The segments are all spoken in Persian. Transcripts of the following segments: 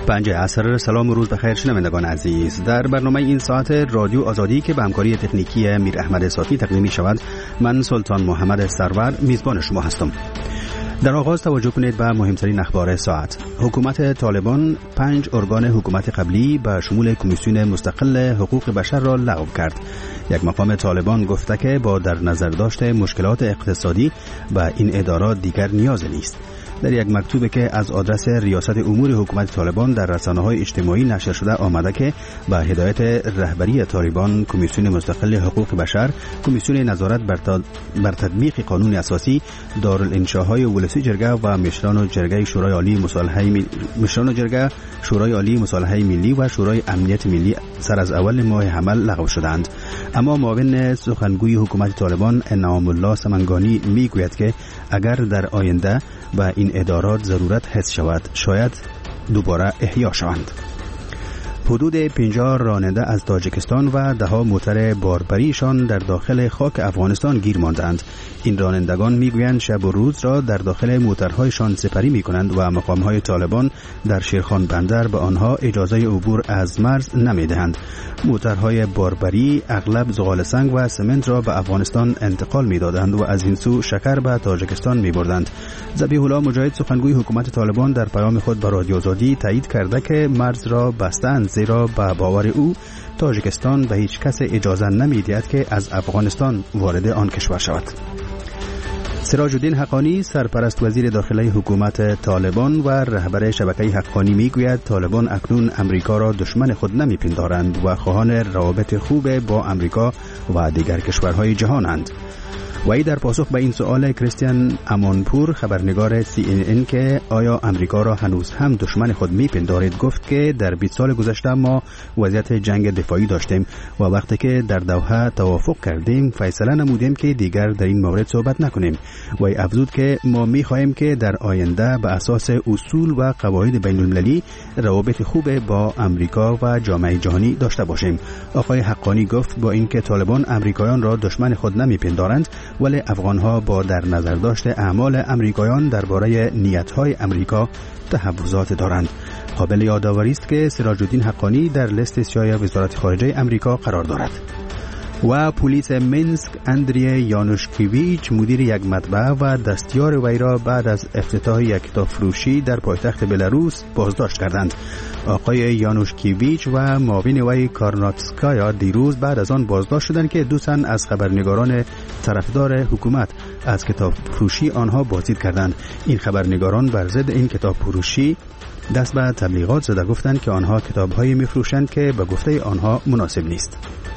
5 عصر. سلام و روز بخیر شنوندگان عزیز. در برنامه این ساعت رادیو آزادی که به همکاری تکنیکی میر احمد صافی تقدیم می شود، من سلطان محمد سرور میزبان شما هستم. در آغاز توجه کنید به مهمترین اخبار ساعت. حکومت طالبان 5 ارگان حکومت قبلی به شمول کمیسیون مستقل حقوق بشر را لغو کرد. یک مقام طالبان گفته که با در نظر داشت مشکلات اقتصادی به این ادارات دیگر نیاز نیست. در یک مکتوبی که از آدرس ریاست امور حکومت طالبان در رسانه‌های اجتماعی نشر شده آمده که به هدایت رهبری طالبان کمیسیون مستقل حقوق بشر، کمیسیون نظارت بر تطبیق قانون اساسی، دارالانشاهای ولسی جرگه و مشران جرگه شورای عالی مصالحه ملی و شورای امنیت ملی سر از اول ماه حمل لغو شدند. اما معاون سخنگوی حکومت طالبان انعام الله سمنگانی میگوید که اگر در آینده به این ادارات ضرورت حس شود شاید دوباره احیا شوند. حدود 50 راننده از تاجیکستان و 10 موتر باربریشان در داخل خاک افغانستان گیر ماندند. این رانندگان میگویند شب و روز را در داخل موترهایشان سپری میکنند و مقامهای طالبان در شیرخان بندر به آنها اجازه عبور از مرز نمیدهند. موترهای باربری اغلب زغال سنگ و سمنت را به افغانستان انتقال میدادند و از این سو شکر به تاجیکستان میبردند. ذبیح الله مجاهد سخنگوی حکومت طالبان در پیام خود به رادیو آزادی تایید کرده که مرز را بستند، زیرا به باور او تاجیکستان به هیچ کس اجازه نمیدهد که از افغانستان وارد آن کشور شود. سراج الدین حقانی سرپرست وزیر داخلی حکومت طالبان و رهبر شبکه حقانی میگوید طالبان اکنون امریکا را دشمن خود نمیپندارند و خواهان روابط خوب با امریکا و دیگر کشورهای جهانند. و ای در پاسخ به این سؤال کریستیان امانپور خبرنگار CNN که آیا امریکا را هنوز هم دشمن خود میپندارید گفت که در 20 سال گذشته ما وضعیت جنگ دفاعی داشتیم و وقتی که در دوحه توافق کردیم فیصله نمودیم که دیگر در این مورد صحبت نکنیم. و ای افزود که ما میخواهیم که در آینده به اساس اصول و قواعد بین المللی روابط خوب با امریکا و جامعه جهانی داشته باشیم. آقای حقانی گفت با اینکه طالبان امریکایان را دشمن خود نمیپندارند ولی افغانها با در نظر داشت اعمال امریکایان درباره نیت‌های امریکا تحفظات دارند. قابل یادآوری است که سراج الدین حقانی در لیست سیاه وزارت خارجه امریکا قرار دارد. و پلیس منسک اندری یانوشکیویچ مدیر یک مطبعه و دستیار وی را بعد از افتتاح یک کتاب فروشی در پایتخت بلاروس بازداشت کردند. آقای یانوشکیویچ و معاون وی کارناتسکایا دیروز بعد از آن بازداشت شدند که 2 تن از خبرنگاران طرفدار حکومت از کتاب فروشی آنها بازدید کردند. این خبرنگاران بر ضد این کتاب فروشی دست به تبلیغات زده گفتند که آنها کتاب‌هایی می‌فروشند که به گفته آنها مناسب نیست.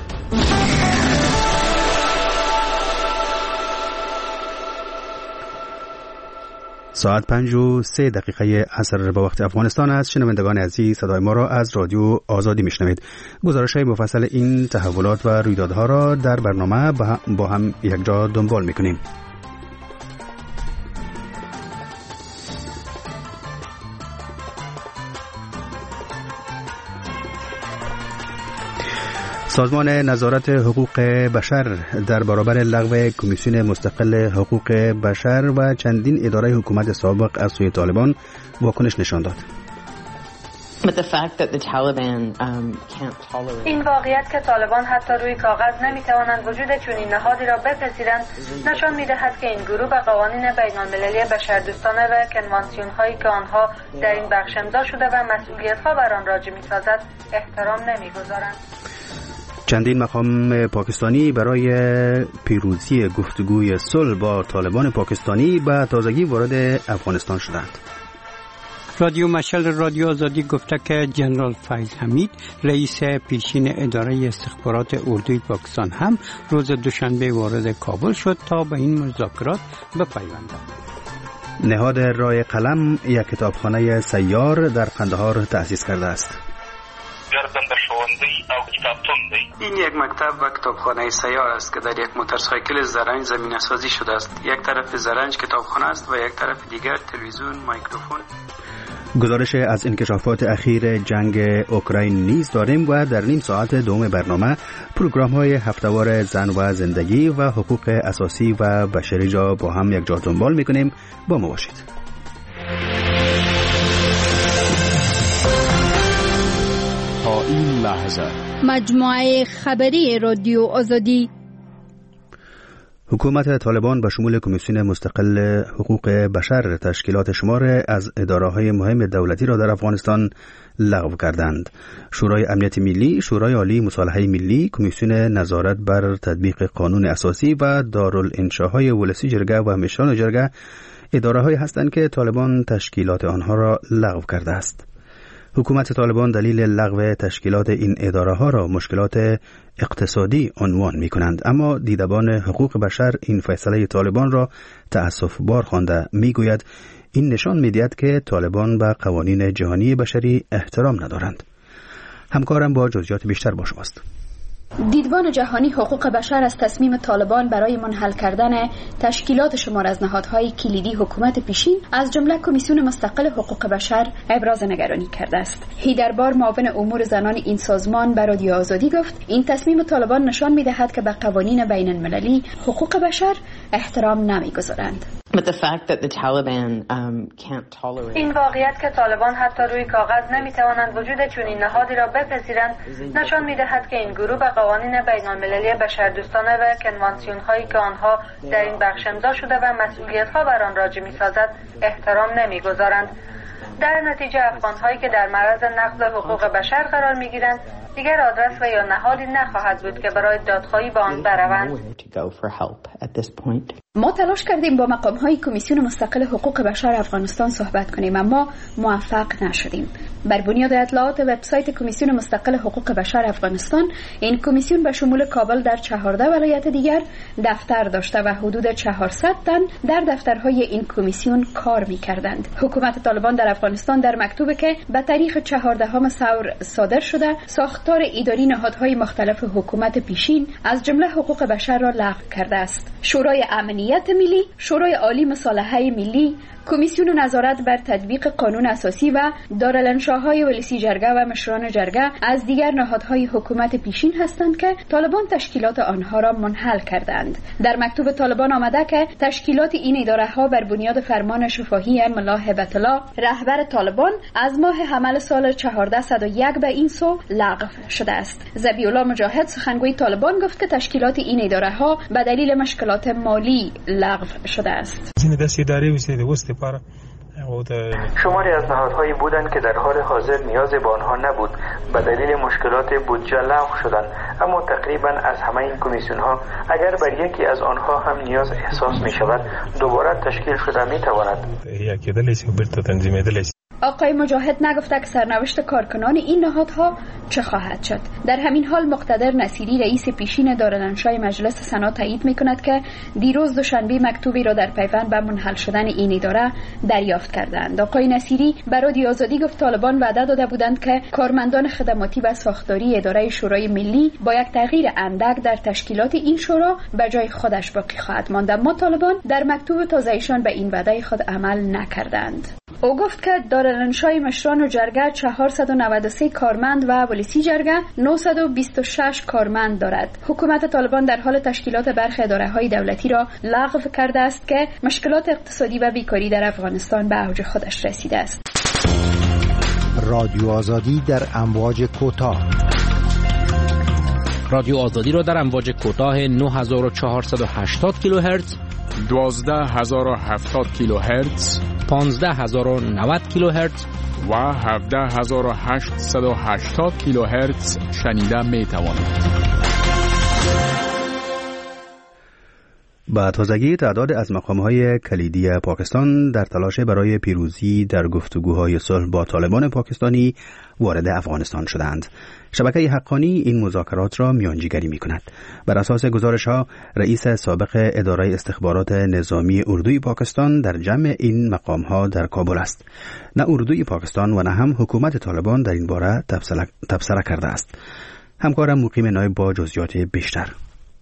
ساعت 5:03 عصر به وقت افغانستان است. شنوندگان عزیز صدای ما را از رادیو آزادی میشنوید. گزارش‌های مفصل این تحولات و رویدادها را در برنامه با هم یک جا دنبال میکنیم. سازمان نظارت حقوق بشر در برابر لغو کمیسیون مستقل حقوق بشر و چندین اداره حکومت سابق از سوی طالبان واکنش نشان داد. این واقعیت که طالبان حتی روی کاغذ نمیتوانند وجود چنین نهادی را بپذیرند نشان میدهد که این گروه به قوانین بین‌المللی بشردوستانه و کنوانسیون هایی که آنها در این بخش امضا شده و مسئولیت ها بر آن راجع میسازد احترام نمیگذارند. چندین مقام پاکستانی برای پیروزی گفتگوی صلح با طالبان پاکستانی به تازگی وارد افغانستان شدند. رادیو مشعل رادیو آزادی گفته که جنرال فیض حمید رئیس پیشین اداره استخبارات اردوی پاکستان هم روز دوشنبه وارد کابل شد تا به این مذاکرات بپیوندد. نهاد رای قلم یک کتابخانه سیار در قندهار تأسیس کرده است. این یک مکتب و کتابخانه سیار است که در یک موتورسایکل زرنج زمینه سازی شده است. یک طرف زرنج کتابخانه است و یک طرف دیگر تلویزیون، میکروفون. گزارش از انکشافات اخیر جنگ اوکراین نیز داریم و در نیم ساعت دوم برنامه پروگرام‌های هفته‌وار زن و زندگی و حقوق اساسی و بشری را با هم یک جا دنبال می‌کنیم. با ما باشید. این لحظه مجموعه خبری رادیو آزادی. حکومت طالبان به شمول کمیسیون مستقل حقوق بشر تشکیلات شمار از اداره‌های مهم دولتی را در افغانستان لغو کردند. شورای امنیت ملی، شورای عالی مصالحه ملی، کمیسیون نظارت بر تطبیق قانون اساسی و دارالانشاهای ولسی جرگه و مشران جرگه اداره‌هایی هستند که طالبان تشکیلات آنها را لغو کرده است. حکومت طالبان دلیل لغو تشکیلات این اداره‌ها را مشکلات اقتصادی عنوان می‌کنند، اما دیدبان حقوق بشر این فیصله طالبان را تأسف‌بار خوانده می‌گوید این نشان می‌دهد که طالبان به قوانین جهانی بشری احترام ندارند. همکارم با جزئیات بیشتر با شماست. دیدبان جهانی حقوق بشر از تصمیم طالبان برای منحل کردن تشکیلات شمار از نهادهای کلیدی حکومت پیشین از جمله کمیسیون مستقل حقوق بشر ابراز نگرانی کرده است. هیدربار معاون امور زنان این سازمان به رادیو آزادی گفت این تصمیم طالبان نشان می‌دهد که به قوانین بین المللی حقوق بشر احترام نمی‌گذارند. این واقعیت که طالبان حتی روی کاغذ نمی‌توانند وجود چنین نهادی را بپذیرند نشان می‌دهد که این گروه به قوانین بین‌المللی بشردوستانه و کنوانسیون‌هایی که آنها در این بخش امضا شده و مسئولیت‌ها بر آن راجع می‌سازد احترام نمی‌گذارند. در نتیجه افغان‌هایی که در معرض نقض حقوق بشر قرار می‌گیرند دیگر آدرس و یا نهادی نخواهد بود که برای دادخواهی به آن بروند. ما تلاش کردیم با مقام‌های کمیسیون مستقل حقوق بشر افغانستان صحبت کنیم اما موفق نشدیم. بر بنیاد اطلاعات وبسایت کمیسیون مستقل حقوق بشر افغانستان، این کمیسیون به شمول کابل در 14 ولایت دیگر دفتر داشته و حدود 400 تن در دفترهای این کمیسیون کار می‌کردند. حکومت طالبان در افغانستان در مکتوبی که به تاریخ 14 ثور صادر شده، ساختار اداری نهادهای مختلف حکومت پیشین از جمله حقوق بشر را لغو کرده است. شورای امنیت ملی، شورای عالی مصالحه ملی، کمیسیون نظارت بر تطبیق قانون اساسی و دارالانشاهای ولسی جرگه و مشران جرگه از دیگر نهادهای حکومت پیشین هستند که طالبان تشکیلات آنها را منحل کردند. در مکتوب طالبان آمده که تشکیلات این اداره‌ها بر بنیاد فرمان شفاهی ملا هبت الله رهبر طالبان از ماه حمل سال 1401 به این سو لغو شده است. ذبیح الله مجاهد سخنگوی طالبان گفت که تشکیلات این اداره‌ها به دلیل مشکلات مالی لغو شده است. شماری از نهادهایی بودند که در حال حاضر نیازی به آنها نبود، به دلیل مشکلات بودجه لغو شدند، اما تقریبا از همه این کمیسیون ها اگر بر یکی از آنها هم نیاز احساس می شود دوباره تشکیل شده می تواند. آقای مجاهد نگفته که سرنوشت کارکنان این نهادها چه خواهد شد. در همین حال مقتدر نصیری رئیس پیشین دارالانشای مجلس سنا تایید میکند که دیروز دوشنبه مکتوبی را در پیوند به منحل شدن این اداره دریافت کردند. آقای نصیری به رادیو آزادی گفت طالبان وعده داده بودند که کارمندان خدماتی و ساختاری اداره شورای ملی با یک تغییر اندک در تشکیلات این شورا به جای خودش باقی خواهد ماند، اما طالبان در مکتوب تازه‌ایشان به این وعده خود عمل نکردند. او گفت که دارالانشای مشران و جرگه 493 کارمند و ولسی جرگه 926 کارمند دارد. حکومت طالبان در حال تشکیلات برخی اداره‌های دولتی را لغو کرده است که مشکلات اقتصادی و بیکاری در افغانستان به اوج خودش رسیده است. رادیو آزادی در امواج کوتاه. رادیو آزادی را در امواج کوتاه 9480 کیلوهرتز، 12070 کیلوهرتز، 15090 کیلوهرتز و 17880 کیلوهرتز شنیده می توانید. با تازگی تعداد از مقام‌های کلیدی پاکستان در تلاش برای پیروزی در گفتگوهای صلح با طالبان پاکستانی وارد افغانستان شدند. شبکه حقانی این مذاکرات را میانجیگری می‌کند. بر اساس گزارش‌ها، رئیس سابق اداره استخبارات نظامی اردوی پاکستان در جمع این مقام‌ها در کابل است. نه اردوی پاکستان و نه هم حکومت طالبان در این باره تبصره کرده است. همکارم مقیم نایب با جزئیات بیشتر.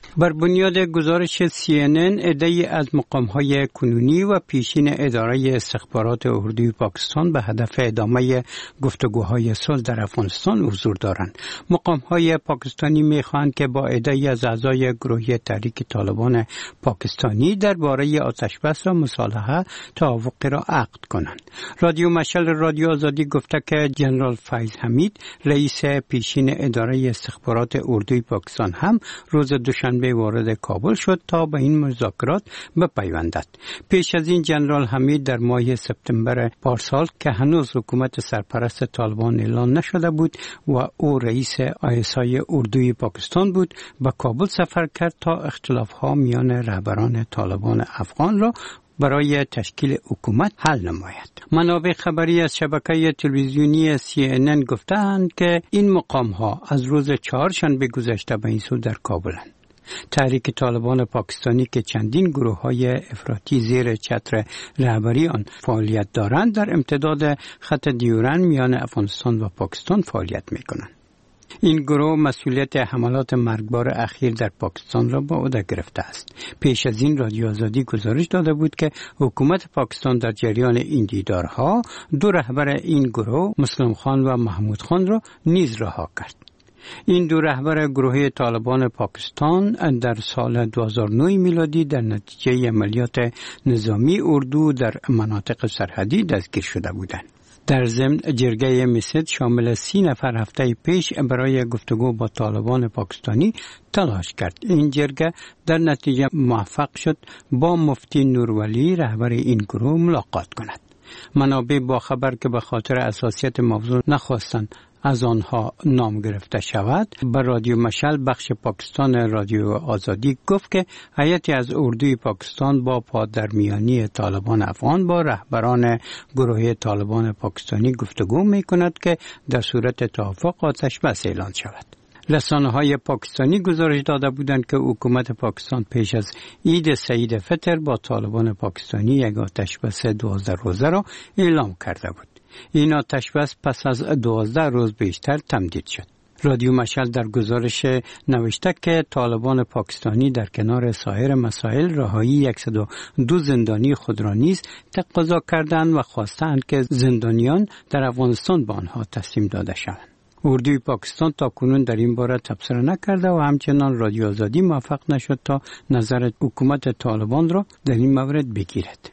بر بنیاد گزارش CNN، عده‌ای از مقام‌های کنونی و پیشین اداره استخبارات اردوی پاکستان به هدف ادامه گفتگوهای صلح در افغانستان حضور دارند. مقام‌های پاکستانی می‌خواهند که با عده‌ای از اعضای گروهی تحریک طالبان پاکستانی درباره آتشبس و مصالحه توافقی را عقد کنند. رادیو مشعل رادیو آزادی گفته که جنرال فیض حمید، رئیس پیشین اداره استخبارات اردوی پاکستان هم روز دوشنبه وارد کابل شد تا به این مذاکرات بپیوندد. پیش از این جنرال حمید در ماه سپتامبر پارسال که هنوز حکومت سرپرست طالبان اعلان نشده بود و او رئیس ISI اردوی پاکستان بود، به کابل سفر کرد تا اختلاف‌ها میان رهبران طالبان افغان را برای تشکیل حکومت حل نماید. منابع خبری از شبکه تلویزیونی CNN گفتند که این مقام‌ها از روز چهارشنبه گذشته به این سو در کابلند. تحریک طالبان پاکستانی که چندین گروه‌های افراطی زیر چتر رهبری آن فعالیت دارند، در امتداد خط دیورند میان افغانستان و پاکستان فعالیت می‌کنند. این گروه مسئولیت حملات مرگبار اخیر در پاکستان را به عهده گرفته است. پیش از این رادیو آزادی گزارش داده بود که حکومت پاکستان در جریان این دیدارها دو رهبر این گروه، مسلم خان و محمود خان را نیز رها کرد. این دو رهبر گروه طالبان پاکستان در سال 2009 میلادی در نتیجه عملیات نظامی اردو در مناطق سرحدی دستگیر شده بودند. در ضمن جرگه مسد شامل 30 نفر هفته پیش برای گفتگو با طالبان پاکستانی تلاش کرد. این جرگه در نتیجه موفق شد با مفتی نورولی رهبر این گروه ملاقات کند. منابع با خبر که به خاطر اساسیت موضوع نخواستند از آنها نام گرفته شود، به رادیو مشعل بخش پاکستان رادیو آزادی گفت که هیئتی از اردوی پاکستان با پادرمیانی طالبان افغان با رهبران گروه طالبان پاکستانی گفتگو می کند که در صورت توافق آتشبس اعلان شود. رسانه‌های پاکستانی گزارش داده بودند که حکومت پاکستان پیش از عید سعید فطر با طالبان پاکستانی یک آتشبس 12 روزه را اعلام کرده بود. این آتشبس پس از 12 روز بیشتر تمدید شد. رادیو مشعل در گزارش نوشته که طالبان پاکستانی در کنار سایر مسائل رهایی 102 زندانی خود را نیز تقاضا کردند و خواستند که زندانیان در افغانستان به آنها تسلیم داده شوند. اردوی پاکستان تا کنون در این باره تبصره نکرده و همچنان رادیو آزادی موفق نشد تا نظر حکومت طالبان را در این مورد بگیرد.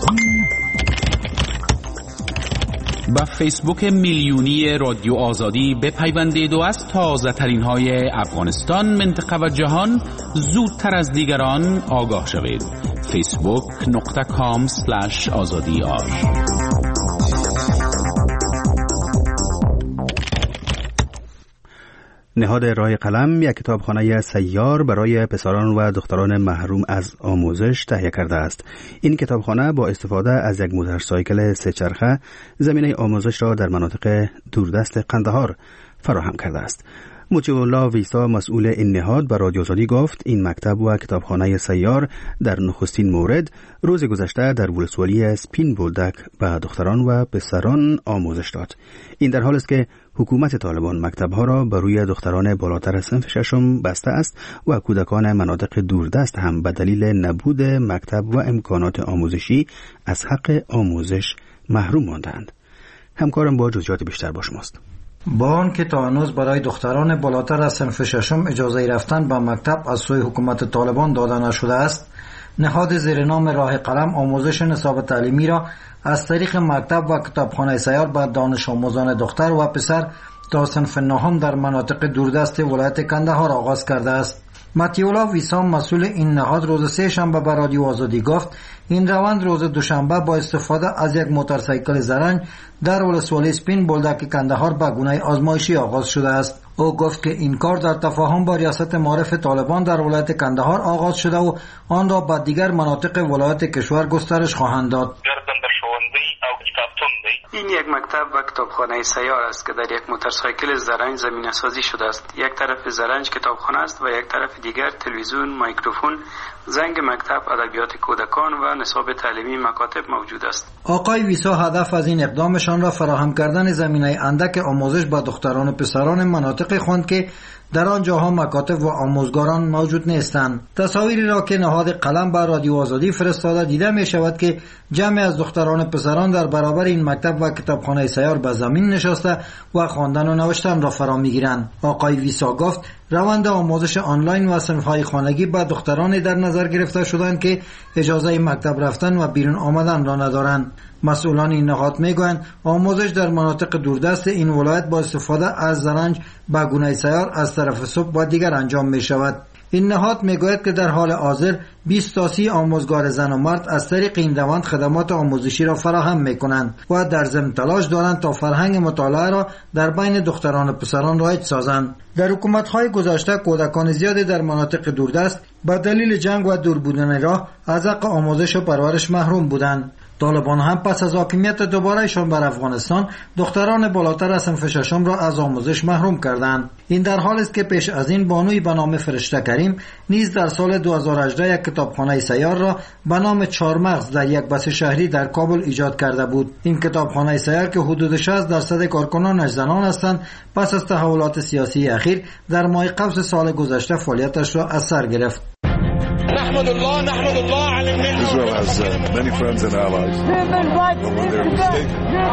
با فیسبوک میلیونی رادیو آزادی بپیوندید و از تازه ترین های افغانستان، منطقه و جهان زودتر از دیگران آگاه شوید. facebook.com/azadi.ir. نهاد راه قلم یک کتابخانه سیار برای پسران و دختران محروم از آموزش تهیه کرده است. این کتابخانه با استفاده از یک موتورسایکل سه چرخه زمینه آموزش را در مناطق دوردست قندهار فراهم کرده است. مطیع الله ویسا مسئول این نهاد به رادیو آزادی گفت این مکتب و کتابخانه سیار در نخستین مورد روز گذشته در ولسوالی سپین بولدک به دختران و پسران آموزش داد. این در حال است که حکومت طالبان مکتب‌ها را بر روی دختران بالاتر صنف ششم بسته است و کودکان مناطق دوردست هم به دلیل نبود مکتب و امکانات آموزشی از حق آموزش محروم ماندند. همکارم با جزئیات بیشتر با شماست. با آنکه تا هنوز برای دختران بالاتر از صنف ششم اجازه رفتن به مکتب از سوی حکومت طالبان داده نشده است، نهاد زیر نام راه قلم آموزش نصاب تعلیمی را از طریق مکتب و کتابخانه سیار به دانش آموزان دختر و پسر تا صنف نهم در مناطق دوردست ولایت کندهار آغاز کرده است. مطیع الله ویسام مسئول این نهاد روز سه شنبه به رادیو آزادی گفت این روند روز دوشنبه با استفاده از یک موتورسایکل زرنگ در ولسوالی سپین بولدک کندهار به گونه آزمایشی آغاز شده است. او گفت که این کار در تفاهم با ریاست معارف طالبان در ولایت کندهار آغاز شده و آن را به دیگر مناطق ولایت کشور گسترش خواهند داد. این یک مکتب و کتابخانه سیار است که در یک موتورسایکل زرنگ زمینه سازی شده است. یک طرف زرنج کتابخانه است و یک طرف دیگر تلویزیون، میکروفون، زنگ مکتب، ادبیات کودکان و نصاب تعلیمی مکاتب موجود است. آقای ویسا هدف از این اقدامشان را فراهم کردن زمینه اندک آموزش به دختران و پسران مناطق خواند که در آن جاها مکاتب و آموزگاران موجود نیستند. تصاویری را که نهاد قلم به رادیو آزادی فرستاده دیده می شود که جمعی از دختران پسران در برابر این مکتب و کتابخانه سیار به زمین نشسته و خواندن و نوشتن را فرا میگیرند. آقای ویسا گفت روند آموزش آنلاین و صنف‌های خانگی به دخترانی در نظر گرفته شدند که اجازه مکتب رفتن و بیرون آمدن را ندارند. مسئولان این نهاد میگویند آموزش در مناطق دوردست این ولایت با استفاده از زرنج به گونه سیار از طرف صبح و دیگر انجام می شود. این نهاد میگوید که در حال حاضر 20 تا 30 آموزگار زن و مرد از طریق این روند خدمات آموزشی را فراهم میکنند و در ضمن تلاش دارند تا فرهنگ مطالعه را در بین دختران و پسران رایج سازند. در حکومت‌های گذشته کودکان زیادی در مناطق دوردست به دلیل جنگ و دور بودن راه از حق آموزش و پرورش محروم بودند. طالبان هم پس از حاکمیت دوبارهشان بر افغانستان دختران بالاتر از صنف ششم را از آموزش محروم کردند. این در حالی است که پیش از این بانوی به نام فرشته کریم نیز در سال 2018 یک کتابخانه سیار را به نام چهارمغز در یک بس شهری در کابل ایجاد کرده بود. این کتابخانه سیار که حدود 60% کارکنانش زنان هستند پس از تحولات سیاسی اخیر در ماه قوس سال گذشته فعالیتش را از سر گرفت. Israel has many friends and allies. But when they're mistaken,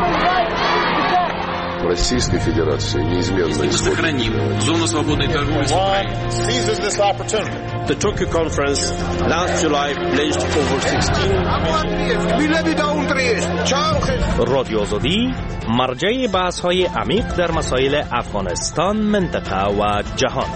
Российской Федерации неизменно сохраним зону свободной торговли с Украиной. Seizes this opportunity. The Tokyo conference last July pledged over 16. رادیو آزادی مرجع بحث‌های عمیق در مسائل افغانستان، منطقه و جهان.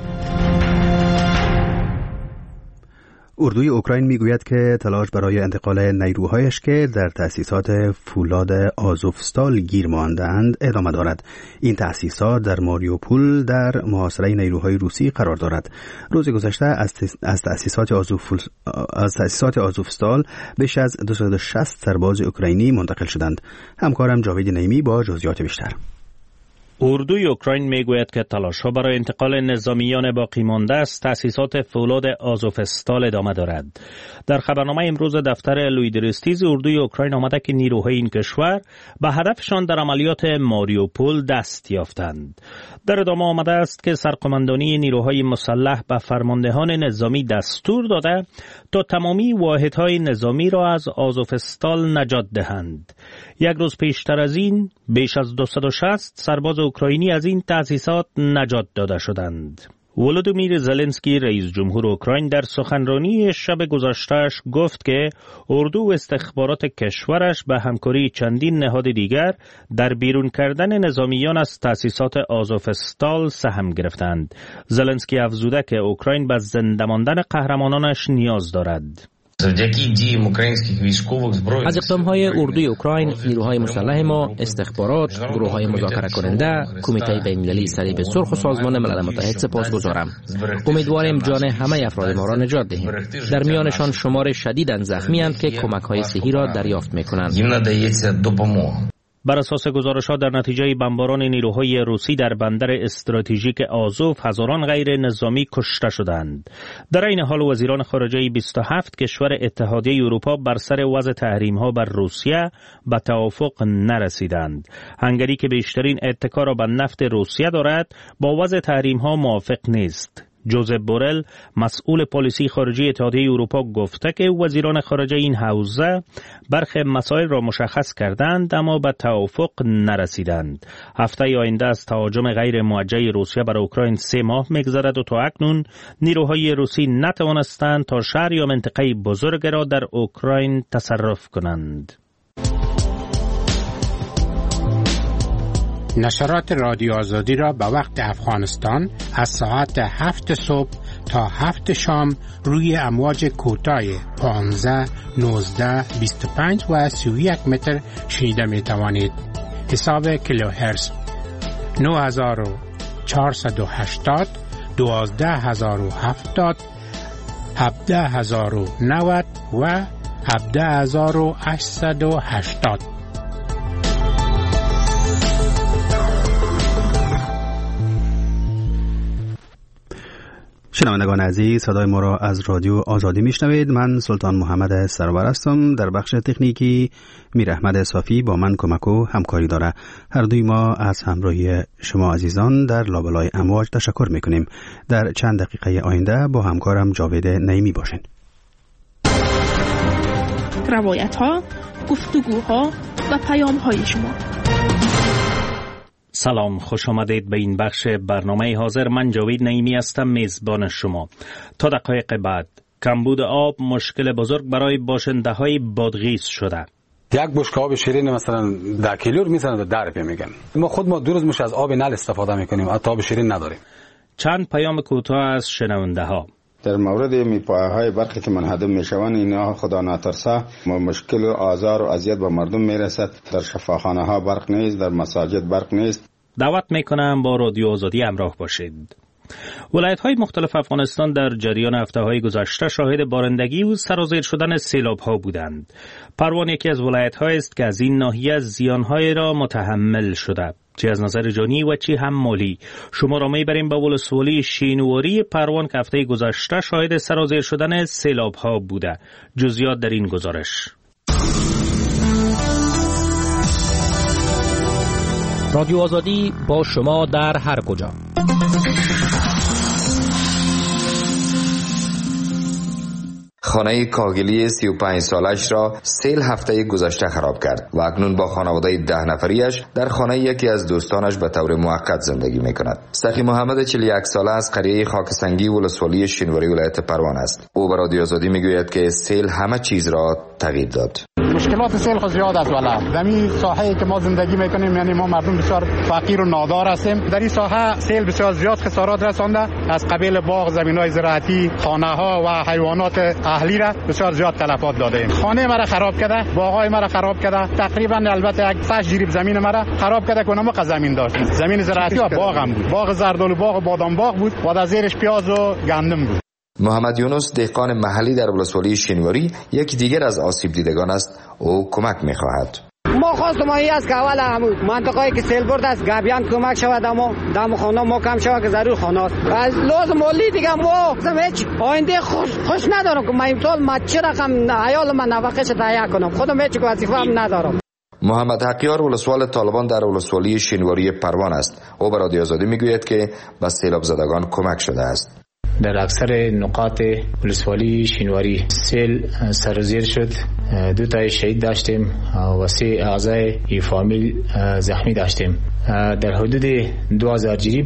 اردوی اوکراین میگوید که تلاش برای انتقال نیروهایش که در تأسیسات فولاد آزوفستال گیر مانده‌اند ادامه دارد. این تأسیسات در ماریوپول در محاصره نیروهای روسی قرار دارد. روز گذشته از تأسیسات آزوفستال بیش از 260 سرباز اوکراینی منتقل شدند. همکارم جاوید نعیمی با جزئیات بیشتر. اردوی اوکراین میگوید که تلاش‌ها برای انتقال نظامیان باقی مانده از تأسیسات فولاد آزوفستال ادامه دارد. در خبرنامه امروز دفتر لویدرستیز اردوی اوکراین آمده که نیروهای این کشور به هدفشان در عملیات ماریوپول دست یافتند. در ادامه آمده است که سرقماندانی نیروهای مسلح به فرماندهان نظامی دستور داده تا تمامی واحدهای نظامی را از آزوفستال نجات دهند. یک روز پیشتر از این بیش از 260 سرباز اوکراینی از این تأسیسات نجات داده شدند. ولودیمیر زلنسکی رئیس جمهور اوکراین در سخنرانی شب گذشته‌اش گفت که اردو و استخبارات کشورش به همکاری چندین نهاد دیگر در بیرون کردن نظامیان از تأسیسات آزوفستال سهم گرفتند. زلنسکی افزوده که اوکراین به زنده ماندن قهرمانانش نیاز دارد. از اقدام‌های اردوی اوکراین، نیروهای مسلح ما، استخبارات، گروه‌های مذاکره کننده، کمیته بین‌المللی صلیب سرخ و سازمان ملل متحد سپاسگزارم. امیدواریم جان همه افراد ما را نجات دهیم. در میانشان شمار شدیداً زخمی‌اند که کمک‌های صحی را دریافت می‌کنند. بر اساس گزارش‌ها در نتیجه بمباران نیروهای روسی در بندر استراتژیک آزوف هزاران غیر نظامی کشته شدند. در این حال وزیران خارجه 27 کشور اتحادیه اروپا بر سر وضع تحریم‌ها بر روسیه به توافق نرسیدند. هنگری که بیشترین اتکا را به نفت روسیه دارد، با وضع تحریم‌ها موافق نیست. جوزپ بورل مسئول پالیسی خارجی اتحادیه اروپا گفته که وزیران خارجه این حوزه برخی مسائل را مشخص کردند اما به توافق نرسیدند. هفته آینده از تهاجم غیر موجه روسیه بر اوکراین 3 ماه می‌گذرد و تا اکنون نیروهای روسی نتوانستند تا شهر یا منطقه بزرگ را در اوکراین تصرف کنند. نشرات رادیو آزادی را به وقت افغانستان از ساعت 7 صبح تا 7 شام روی امواج کوتاه 15, 19, 25 و 31 متر شنیده می توانید. حساب کیلوهرتز 9480, 12070, 17090 و 17880. شنوندگان عزیز، صدای ما را از رادیو آزادی میشنوید. من سلطان محمد سرور هستم. در بخش تکنیکی میر احمد صافی با من کمک و همکاری داره. هر دوی ما از همراهی شما عزیزان در لابلای امواج تشکر میکنیم. در چند دقیقه آینده با همکارم جاوید نعیمی باشین. روایت ها، گفتگوها و پیام های شما. سلام، خوش آمدید به این بخش برنامه حاضر. من جاوید نعیمی هستم، میزبان شما. تا دقایق بعد کمبود آب مشکل بزرگ برای باشنده های بادغیس شده. یک بشکه آب شیرین مثلا 10 کیلو میزنه 10 روپیه میگن. ما دو روز مش از آب نل استفاده میکنیم، حتی آب شیرین نداریم. چند پیام کوتاه از شنونده ها. در مورد میپایه‌های برقی که منهدم میشوند، اینا خدا نترسه مشکل و آزار و اذیت به مردم میرسد. در شفاخانه ها برق نیست، در مساجد برق نیست. دعوت میکنم با رادیو آزادی همراه باشید. ولایت‌های مختلف افغانستان در جریان هفته‌های گذشته شاهد بارندگی و سرازیر شدن سیلاب‌ها بودند. پروان یکی از ولایت‌هایی است که از این ناحیه زیان‌های را متحمل شده، چه از نظر جانی و چه هم مالی. شما را میبریم به ولسوالی شینواری پروان که هفته گذشته شاهد سرازیر شدن سیلاب‌ها بوده. جزئیات در این گزارش. رادیو آزادی با شما در هر کجا. خانه کاهگلی 35 سالش را سیل هفته گذشته خراب کرد و اکنون با خانواده 10 نفریش در خانه یکی از دوستانش به طور موقت زندگی میکند. سخی محمد 41 ساله از قریه خاکسنگی ولسوالی شینواری ولایت پروان است. او به رادیو آزادی میگوید که سیل همه چیز را تغییر داد. مشکلات سیل خود زیاد است ولی در این ساحه‌ای که ما زندگی میکنیم، یعنی ما مردم بسیار فقیر و نادار هستیم. در این ساحه سیل بسیار زیاد خسارات رسانده، از قبیل باغ، زمین‌های زراعتی، خانه‌ها و حیوانات اهلی را بسیار زیاد تلفات داده ایم. خانه مرا خراب کرده، باغ‌های مرا خراب کرده، تقریبا البته یک 8 جریب زمین مرا خراب کرده که اونم زمین داشت. زمین زراعتی و باغ هم بود. باغ زردالو باغ و بادام باغ بود و در زیرش پیاز و گندم بود. محمد یونس دهقان محلی در ولسوالی شینواری یکی دیگر از آسیب دیدگان است. او کمک می‌خواهد. ما خواستم این است که اول همون منطقه‌ای که سیل برد است گابیان کمک شود، اما دم خانه ما کم شود که ضرور خانه است. از لازم مالی دیگه ما هیچ آینده خوش ندارم که من امسال ما چه رقم عیال من نفقه‌اش تهیه کنم. خودم هیچ وظیفه هم ندارم. محمد حقیار ولسوال طالبان در ولسوالی شینواری پروان است. او به رادیو آزادی میگوید که به سیلاب زدگان کمک شده است. در اکثر نقاط ولسوالی شینواری سیل سرازیر شد. 2 تا شهید داشتیم و 3 اعضای فامیل زخمی داشتیم. در حدود 2000 جریب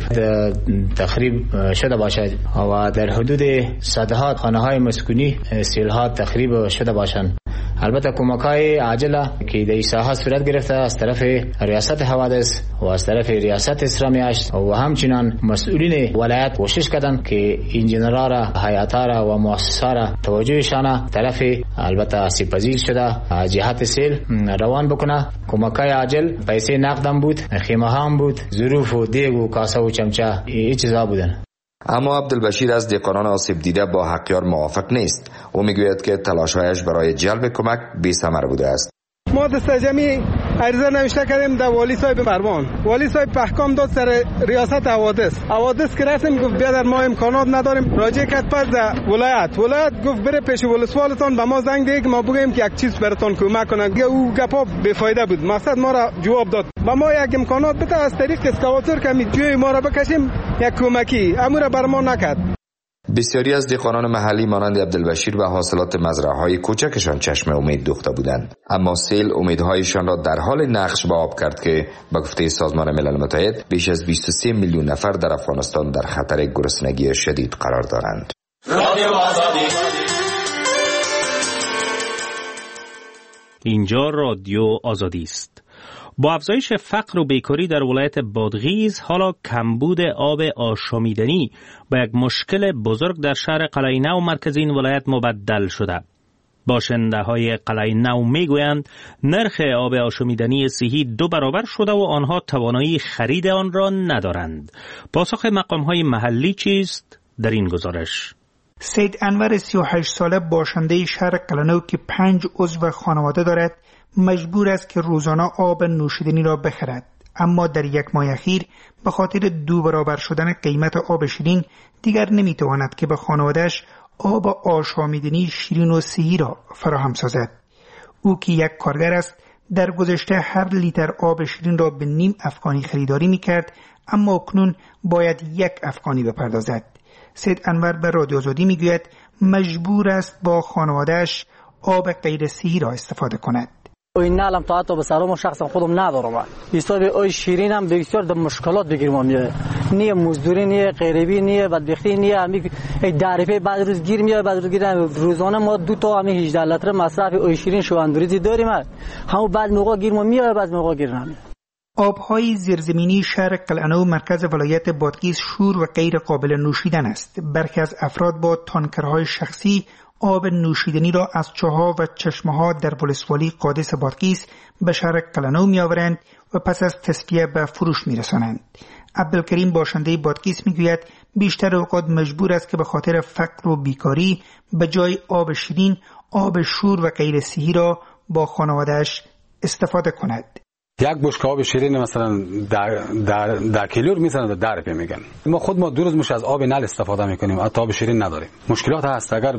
تخریب شده باشد و در حدود صدها خانه‌های مسکونی سیل ها تخریب شده باشند. البته کمک‌های عاجله که در این ساحه صورت گرفته از طرف ریاست حوادث و از طرف ریاست اسلامی هشت و همچنان مسئولین ولایت کوشش کردند که انجینرها را، هیئت‌ها را و مؤسسات را توجهشان طرف البته آسیب‌پذیر شده جهت سیل روان بکنه. کمک‌های عاجل پیسه نقدم بود، خیمه هم بود، ظروف و دیگ و کاسه و چمچه این چیزا بودن. اما عبدالبشیر از دهقانان آسیب دیده با حقیار موافق نیست. او میگوید که تلاش‌هایش برای جلب کمک بی‌ثمر بوده است. ما دست جمعی عریضه نوشته کردیم در والی صاحب پروان. والی صاحب احکام داد سر ریاست حوادث که رفتیم گفت بیادر ما امکانات نداریم. راجع کرد پس در ولایت گفت بره پیش ولسوالتان به ما زنگ ده که ما بگیم که یک چیز براتون کمک کنه. او گپا بی‌فایده بود. مقصد ما را جواب داد با ما یک امکانات بده از طریق اسکواتور که می جوی ما را بکشیم یک کمکی امور بر ما نکرد. بسیاری از دهقانان محلی مانند عبدالبشیر و حاصلات مزرعه‌های کوچکشان چشم امید دوخته بودند، اما سیل امیدهایشان را در حال نقش به آب کرد که به گفته سازمان ملل متحد بیش از 23 میلیون نفر در افغانستان در خطر گرسنگی شدید قرار دارند. اینجا رادیو آزادی است. با افزایش فقر و بیکاری در ولایت بادغیس، حالا کمبود آب آشامیدنی به یک مشکل بزرگ در شهر قلعه نو مرکز این ولایت مبدل شده. باشنده های قلعه نو میگویند نرخ آب آشامیدنی صحی 2 برابر شده و آنها توانایی خرید آن را ندارند. پاسخ مقام های محلی چیست؟ در این گزارش. سید انور 38 ساله باشنده شهر قلعه نو که 5 عضو خانواده دارد مجبور است که روزانه آب نوشیدنی را بخرد. اما در یک ماه اخیر به خاطر 2 برابر شدن قیمت آب شیرین دیگر نمیتواند که به خانواده‌اش آب آشامیدنی شیرین و صحی را فراهم سازد. او که یک کارگر است در گذشته هر لیتر آب شیرین را به 0.5 افغانی خریداری میکرد، اما اکنون باید 1 افغانی بپردازد. سید انور به رادیو آزادی میگوید مجبور است با خانواده‌اش آب غیر صحی را استفاده کند. این نالم تا حتی به سلام شخصا خودم ندارم. حساب آب شیرین هم بسیار در مشکلات بگیرم میاد. نیه مزدوری نیه غریبی نیه بدبختی نیه امی دریفه بعد روز گیر میاد بعد روز گیر روزانه ما 2 تا امی 18 لیتر مصرف آب شیرین شواندوریزی داریم. همون بعد موقع گیر میاد بعد موقع گیر نمیاد. آبهای زیرزمینی شهر قلعه‌نو مرکز ولایت بادغیس شور و غیر قابل نوشیدن است. برخی از افراد با تانکرهای شخصی آب نوشیدنی را از چاه‌ها و چشمه‌ها در ولسوالی قادس بادغیس به شهر قلعه‌نو می‌آورند و پس از تصفیه به فروش می‌رسانند. عبدالکریم باشنده بادغیس می‌گوید بیشتر اوقات مجبور است که به خاطر فقر و بیکاری به جای آب شیرین آب شور و غیر صحی را با خانواده‌اش استفاده کند. یک بشکه آب شیرین مثلا در کیلو مثلا در روپیه میگن. ما 2 روز از آب نل استفاده میکنیم، حتی آب شیرین نداریم. مشکلات هست. اگر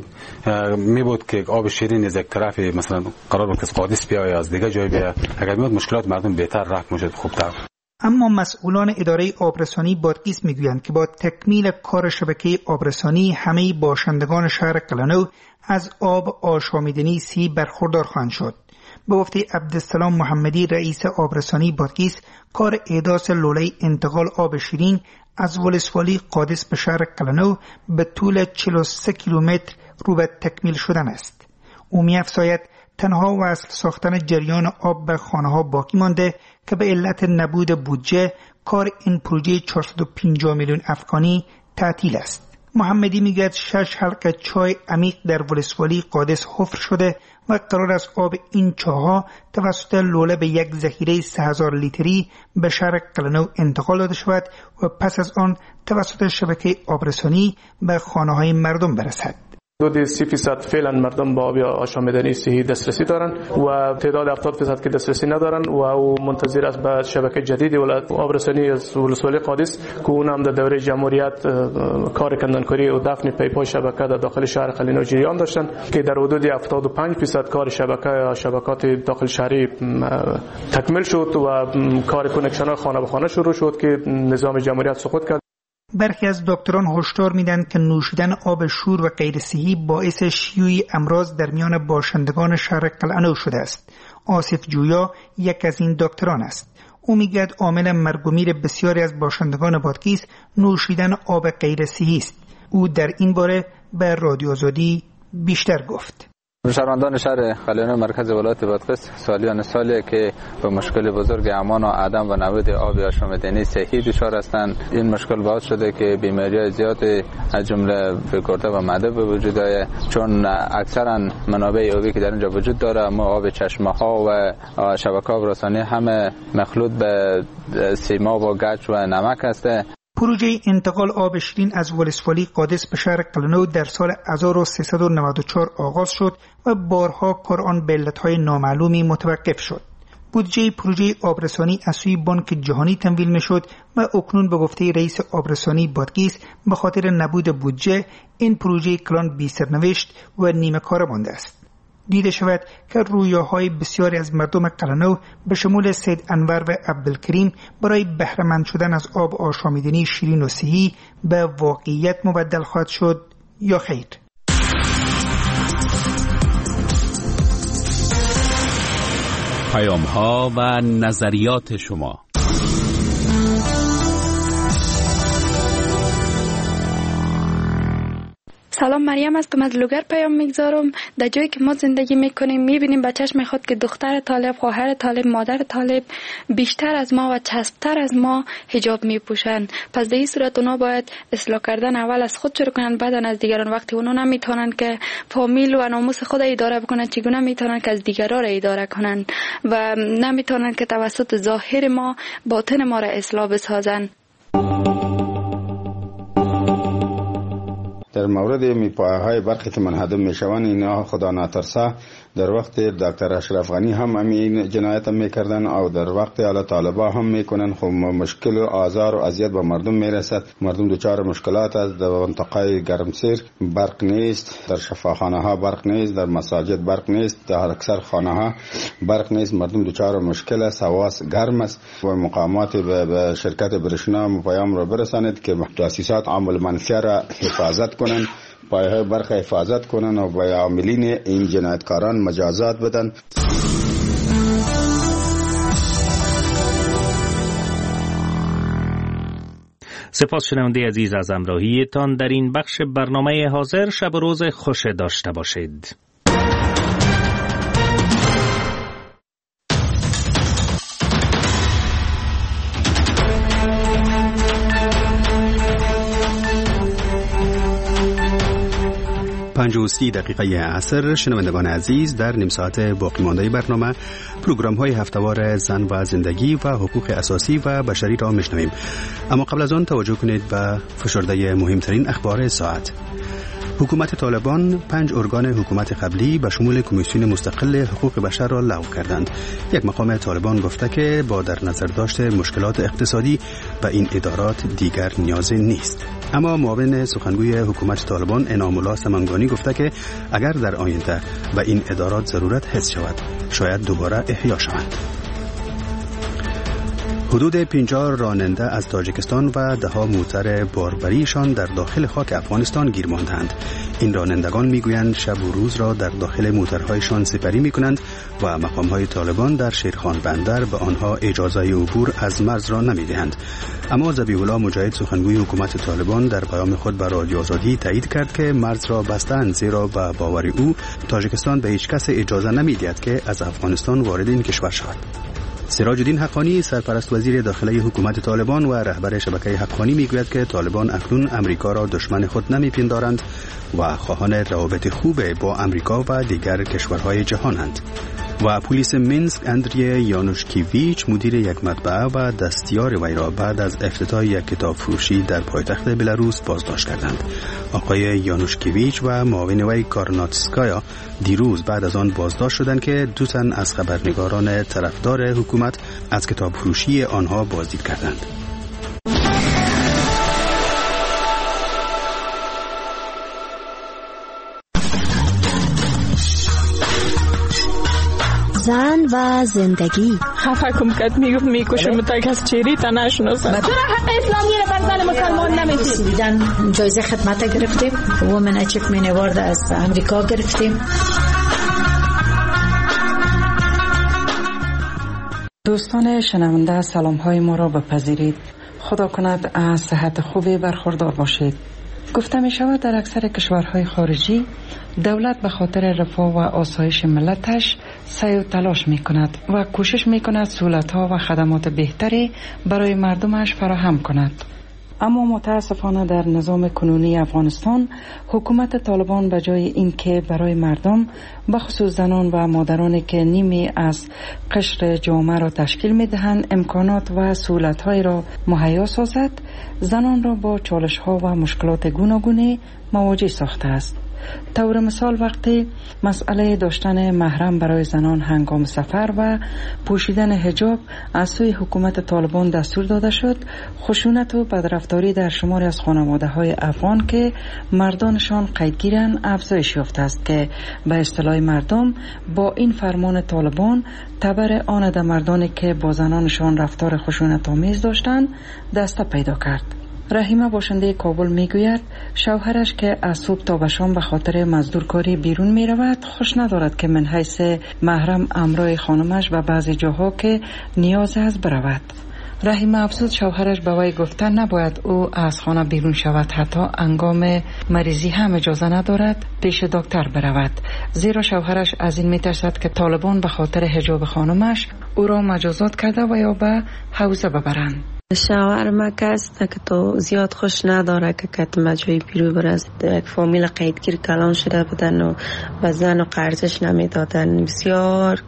میبود که آب شیرین از یک طرف مثلا قرار بود که از قادس بیاد یا از دیگه جای بیاد، اگر میبود مشکلات مردم بهتر رفع میشد، خوبتر. اما مسئولان اداره آبرسانی بادغیس میگویند که با تکمیل کار شبکه آبرسانی همه باشندگان شهر قلعه‌نو از آب آشامیدنی صحی برخوردار خواهند شد. به گفته عبدالسلام محمدی رئیس آبرسانی بادغیس، کار احداث لوله انتقال آب شیرین از ولسوالی قادس به شهر قلعه‌نو به طول 43 کیلومتر رو به تکمیل شدن است. او می‌افزاید تنها وصل ساختن جریان آب به خانه‌ها باقی مانده که به علت نبود بودجه کار این پروژه 450 میلیون افغانی تعطیل است. محمدی میگوید 6 حلقه چای عمیق در ولسوالی قادس حفر شده و قرار است آب این چاه‌ها توسط لوله به یک ذخیره 3000 لیتری به شهر قلعه‌نو انتقال داده شود و پس از آن توسط شبکه آبرسانی به خانه‌های مردم برسد. حدود 30% فعلا مردم با آب آشامیدنی صحی دسترسی دارند و تعداد 70% که دسترسی ندارند و او منتظر است به شبکه جدید آبرسانی از ولسوالی قادس که اون هم در دوره جمهوریت کار کندنکاری و دفن پیپ‌های شبکه در داخل شهر قلعه‌نو جریان داشتند که در حدود 75% کار شبکات داخل شهری تکمیل شد و کار کانکشن خانه به خانه شروع شد که نظام جمهوریت سقوط کرد. برخی از دکتران هشدار میدن که نوشیدن آب شور و غیر صحی باعث شیوع امراض در میان باشندگان شهر قلعه‌نو شده است. آصف جویا یک از این دکتران است. او میگوید عامل مرگ و میر بسیاری از باشندگان بادغیس نوشیدن آب غیر صحی است. او در این باره به رادیو آزادی بیشتر گفت. شهروندان شهر قلعه‌نو مرکز ولایت بادغیس سالیه که به مشکل بزرگ امان و عدم و نبود آب آشامیدنی صحی دچار هستند. این مشکل باعث شده که بیماری‌های زیاد از جمله گرده و معده به وجود آید، چون اکثرا منابع آبی که در اینجا وجود داره ما آب چشمه‌ها و شبکه‌های آبرسانی همه مخلوط به سیماب و گچ و نمک است. پروژه انتقال آب شیرین از ولسوالی قادس به شهر قلعه‌نو در سال 1394 آغاز شد و بارها کار آن به علتهای نامعلومی متوقف شد. بودجه پروژه آبرسانی از سوی بانک جهانی تمویل می‌شد و اکنون به گفته رئیس آبرسانی بادغیس به خاطر نبود بودجه این پروژه کلان بی سرنوشت و نیمه کاره مانده است. دیده شود که رویاهای بسیاری از مردم قلعه‌نو به شمول سید انور و عبدالکریم برای بهره مند شدن از آب آشامیدنی شیرین و صحی به واقعیت مبدل خواهد شد یا خیر. پیام‌ها و نظریات شما. سلام، مریم است که از لوگر پیام میگذارم. در جایی که ما زندگی میکنیم میبینیم به چشم خود که دختر طالب، خواهر طالب، مادر طالب بیشتر از ما و چسبتر از ما حجاب میپوشن. پس در این صورت اونا باید اصلاح کردن اول از خود شروع کنن، بعد از دیگران. وقتی اونا نمیتونن که فامیل و ناموس خود اداره بکنن، چگونه میتونن که از دیگران را اداره کنن و نمیتونن که توسط ظاهر ما باطن ما را اصلاح بسازن. در مورد میپایه‌های برقی که منهدم میشوند اینا خدا ناترسا در وقت دکتر اشرف غنی هم این جنایت میکردن او در وقت اعلی طالبا هم میکنن. خب مشکل و آزار و اذیت به مردم میرسد. مردم دچار مشکلات است. در منطقه گرمسیر برق نیست، در شفاخانه ها برق نیست، در مساجد برق نیست، در اکثر خانه ها برق نیست. مردم دچار مشکل است. هوا گرم است و مقامات به شرکت برشنا پیام را برساند که تاسیسات عامل منفی را حفاظت کنند، پایه‌های برق حفاظت کنند و به عاملین این جنایتکاران مجازات بدن. سپاس شنونده عزیز از همراهیتان در این بخش برنامه حاضر. شب و روز خوش داشته باشید. پنج و 30 دقیقه عصر. شنوندگان عزیز، در نیم ساعت باقی مانده برنامه پروگرام های هفتهوار زن و زندگی و حقوق اساسی و بشری را میشنویم. اما قبل از آن توجه کنید به فشرده مهمترین اخبار ساعت. حکومت طالبان 5 ارگان حکومت قبلی به شمول کمیسیون مستقل حقوق بشر را لغو کردند. یک مقام طالبان گفته که با در نظر داشت مشکلات اقتصادی و این ادارات دیگر نیازی نیست. اما معاون سخنگوی حکومت طالبان انعام الله سمنگانی گفته که اگر در آینده به این ادارات ضرورت حس شود شاید دوباره احیا شوند. حدود 50 راننده از تاجیکستان و 10 موتر باربریشان در داخل خاک افغانستان گیر ماندند. این رانندگان میگویند شب و روز را در داخل موترهایشان سپری میکنند و مقامهای طالبان در شیرخان بندر به آنها اجازه عبور از مرز را نمیدهند. اما ذبیح الله مجاهد سخنگوی حکومت طالبان در پیام خود به رادیو آزادی تایید کرد که مرز را بستند، زیرا به باور او تاجیکستان به هیچ کس اجازه نمیدهد که از افغانستان وارد این کشور شود. سراج الدین حقانی سرپرست وزیر داخلی حکومت طالبان و رهبر شبکه حقانی میگوید که طالبان اکنون امریکا را دشمن خود نمیپندارند و خواهان روابط خوب با امریکا و دیگر کشورهای جهانند. و پلیس مینسک اندری یانوشکیویچ مدیر یک مطبعه و دستیار وی را بعد از افتتاح یک کتاب فروشی در پایتخت بلاروس بازداشت کردند. آقای یانوشکیویچ و معاون وی کارناتسکایا دیروز بعد از آن بازداشت شدند که 2 تن از خبرنگاران طرفدار حکومت از کتاب فروشی آنها بازدید کردند. زن و زندگی. خفه کم کد میکشم تا کس چیری تا نشناسم. چرا حق اسلامی را بر زن مسلمان نمیدید؟ جایزه خدمت گرفتیم، وومن اچیومنت اوارد از امریکا گرفتیم. دوستان شنونده، سلام های ما را بپذیرید. خدا کند از صحت خوبی برخوردار باشید. گفته می شود در اکثر کشورهای خارجی دولت به خاطر رفاه و آسایش ملتش سعی و تلاش می کند و کوشش می کند سهولت‌ها و خدمات بهتری برای مردمش فراهم کند. اما متاسفانه در نظام کنونی افغانستان حکومت طالبان به جای اینکه برای مردم بخصوص زنان و مادرانی که نیمی از قشر جامعه را تشکیل می‌دهند امکانات و سهولت‌های را مهیا سازد، زنان را با چالش‌ها و مشکلات گوناگونی مواجه ساخته است. طور مثال وقتی مسئله داشتن محرم برای زنان هنگام سفر و پوشیدن حجاب از سوی حکومت طالبان دستور داده شد، خشونت و بدرفتاری در شماری از خانواده‌های افغان که مردانشان قیدگیرند افزایش یافته است که به اصطلاح مردم با این فرمان طالبان تبر آن مردانی که با زنانشان رفتار خشونت‌آمیز داشتند دسته پیدا کرد. رحیمه باشنده کابل میگوید شوهرش که از صبح تا به شام به خاطر مزدورکاری بیرون می رود خوش ندارد که من حیث محرم امرای خانمش و بعضی جاها که نیاز است برود. رحیمه افزود شوهرش به وی گفته نباید او از خانه بیرون شود، حتی انگام مریضی هم اجازه ندارد پیش دکتر برود، زیرا شوهرش از این میترسد که طالبان به خاطر حجاب خانمش او را مجازات کرده و یا به حوزه ببرند. شوهر ما کس که تو زیاد خوش نداره که کتم جوی پیرو برست، یک فامیل قیدگیر کلان شده بودن و زن و قرضش نمیدادن، بسیار که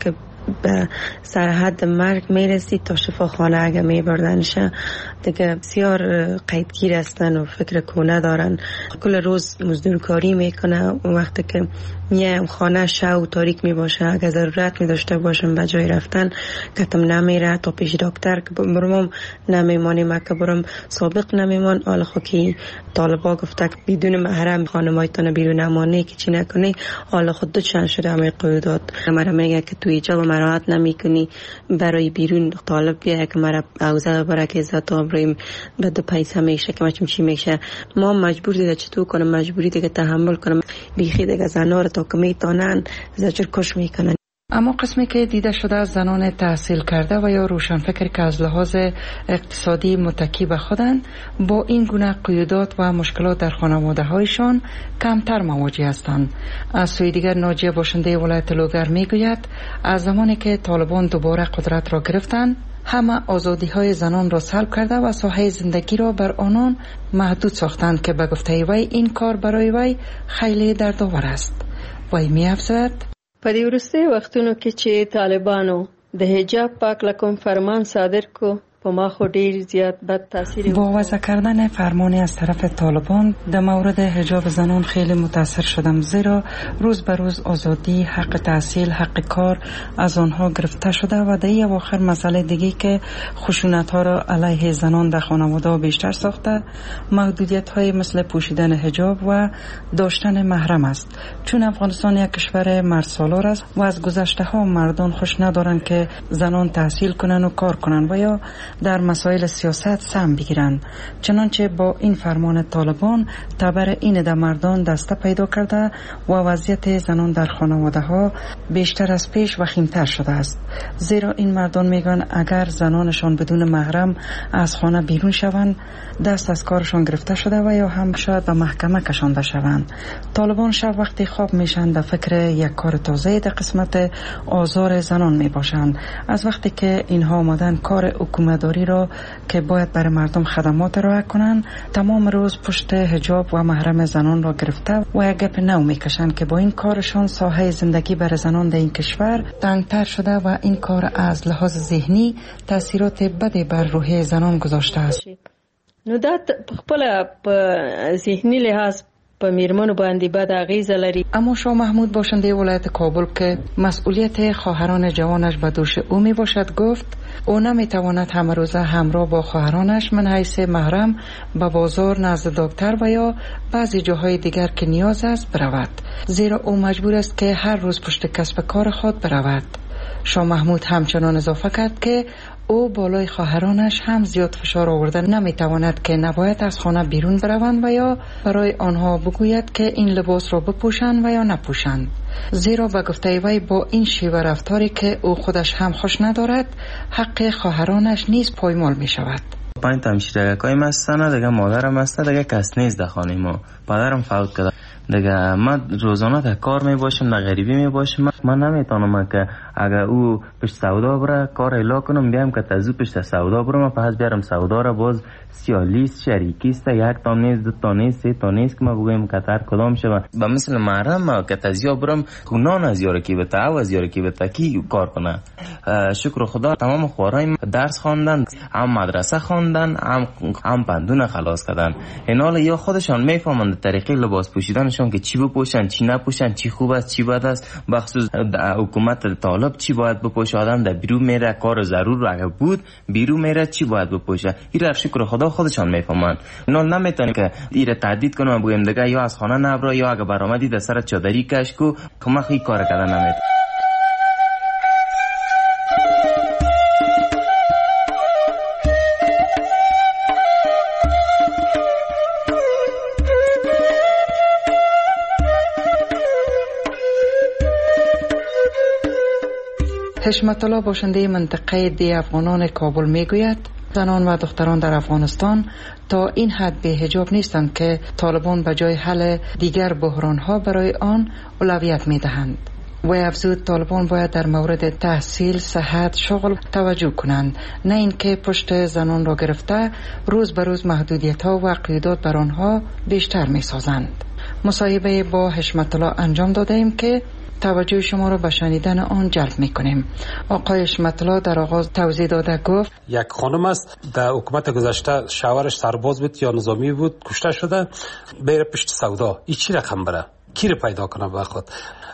به سرحد مرگ میرسید تا شفاخانه اگه میبردنش دیگه بسیار قیدگیر هستن و فکر کنه دارن. کل روز مزدور کاری میکنه و وقتی که میایم خانه شب تاریک میباشه اگه ضرورت میداشته باشم به جای رفتن کتم نمیره تا پیش دکتر که برم نمیمانیم که برم سابق نمیمان. حالا خو که طالبا گفته که بدون محرم خانمایتان بیرون نمانی که چی نکنی حالا خود دو چند شده همه قیودات مرا میگه که توی جا و مراحت نمیکنی برای بیرون طالب بیه که مرا اوزه برای که عزت آبرویم به دو پیسه میشه که مچم چی میشه. ما مجبور دیگه چطور کنم مجبوری دیگه تحمل کنم بیخی دیگه زنا رو تا که میتانن زجر کش میکنن. اما قسمی که دیده شده از زنان تحصیل کرده و یا روشنفکر که از لحاظ اقتصادی متکی به خودند با این گونه قیودات و مشکلات در خانواده هایشان کمتر مواجه هستند. از سوی دیگر ناجیه باشنده ولایت لوگر میگوید از زمانی که طالبان دوباره قدرت را گرفتند همه آزادی های زنان را سلب کرده و ساحه زندگی را بر آنان محدود ساختند که به گفته وی این کار برای وی خیلی دردآور است. وی می‌افزاید په دې وروستي وختونو کې چې طالبانو د حجاب پاک لکم فرمان صادر کو په ما خو ډیر زیات بد تاثیر با وضع کردن فرمانی از طرف طالبان در مورد حجاب زنان خیلی متاثر شدم، زیرا روز به روز آزادی، حق تحصیل، حق کار از آنها گرفته شده و در این اواخر مسئله دیگه که خشونت ها را علیه زنان در خانواده بیشتر ساخته محدودیت های مثل پوشیدن حجاب و داشتن محرم است. چون افغانستان یک کشور مردسالار است و از گذشته ها مردان خوش ندارند که زنان تحصیل کنن و کار کنن و یا در مسائل سیاست سهم بگیرند. چنانچه با این فرمان طالبان تبر این در مردان دسته پیدا کرده و وضعیت زنان در خانواده ها بیشتر از پیش وخیمتر شده است، زیرا این مردان میگن اگر زنانشان بدون محرم از خانه بیرون شوند دست از کارشان گرفته شده و یا هم شاید به محکمه کشانده شوند. طالبان شب وقتی خواب میشن در فکر یک کار تازه در قسمت آزار زنان میباشند. از وقتی که اینها آمدن کار حکومتداری را که باید برای مردم خدمات ارائه کنند تمام روز پشت حجاب و محرم زنان را گرفته و یک گپ نو میکشند که با این کارشان ساحه زندگی برای زنان در این کشور تنگتر شده و این کار از لحاظ ذهنی تاثیرات بدی بر روحیه زنان گذاشته است. نو دا خپل په ذهنی لحاظ په میرمنو باندې بد اغیزه لري. اما شاه محمود باشنده ولایت کابل که مسئولیت خواهران جوانش به دوش او می باشد گفت او نمیتواند همه روزه همراه با خواهرانش من حیث محرم به بازار نزد دکتر و یا بعضی جاهای دیگر که نیاز است برود، زیرا او مجبور است که هر روز پشت کسب کار خود برود. شاه محمود همچنان اضافه کرد که او بالای خواهرانش هم زیاد فشار آورده نمیتواند که نباید از خانه بیرون بروند و یا برای آنها بگوید که این لباس را بپوشند و یا نپوشند، زیرا به گفته وی با این شیوه رفتاری که او خودش هم خوش ندارد حق خواهرانش نیز پایمال می شود. 5 تا همشیرگکای هستن دیگه، مادرم هسته دیگه، کس نیست در خانه ما، پدرم فوت کرده دیگه. من روزانه در کار می باشم، در غریبی می باشم. من نمیتونم که اگر او پشت سودا بره کار الا کنم بیام که تازو پشت سودا برم پس بیارم سودا را باز سیالیست شریکیست یک تا نیست دو تا نیست سه تا نیست که ما بگویم کتر کدام شد با مثل محرم که تازیا برم نان از یاره کی بتا او از یاره کی بتا کی کار کنه. شکر خدا تمام خوارای درس خواندن، هم مدرسه خواندن، هم پندونه خلاص کردن. اینا یا خودشان میفهمن طریقه لباس پوشیدنشون که چی بپوشن چی نپوشن، چی خوب است چی بد است، بخصوص حکومت طالب چی باید بپوشه. آدم در بیرون میره کار ضرور اگه بود بیرون میره چی باید بپوشه. این شکر خدا خودشان میفهمن. اینا نمیتونه که ایره تهدید کنه بگیم دیگه یا از خانه نبرو یا اگه برآمدی در سر چادری کش کو کمخ این کار کردن نمیتونه. حشمت الله باشنده منطقه دی افغانان کابل میگوید زنان و دختران در افغانستان تا این حد به حجاب نیستند که طالبان به جای حل دیگر بحرانها برای آن اولویت میدهند. و افزود طالبان باید در مورد تحصیل، صحت، شغل توجه کنند، نه اینکه پشت زنان را گرفته روز به روز محدودیت‌ها و قیودات بر آنها بیشتر می‌سازند. مصاحبه با حشمت الله انجام داده ایم که توجه شما را به شنیدن آن جلب میکنیم. آقای حشمت الله در آغاز توضیح داده گفت یک خانم است در حکومت گذشته شوهرش سرباز بود یا نظامی بود، کشته شده، بره پشت سودا. این چی رقم بره؟ کی رو پیدا کنه به خود؟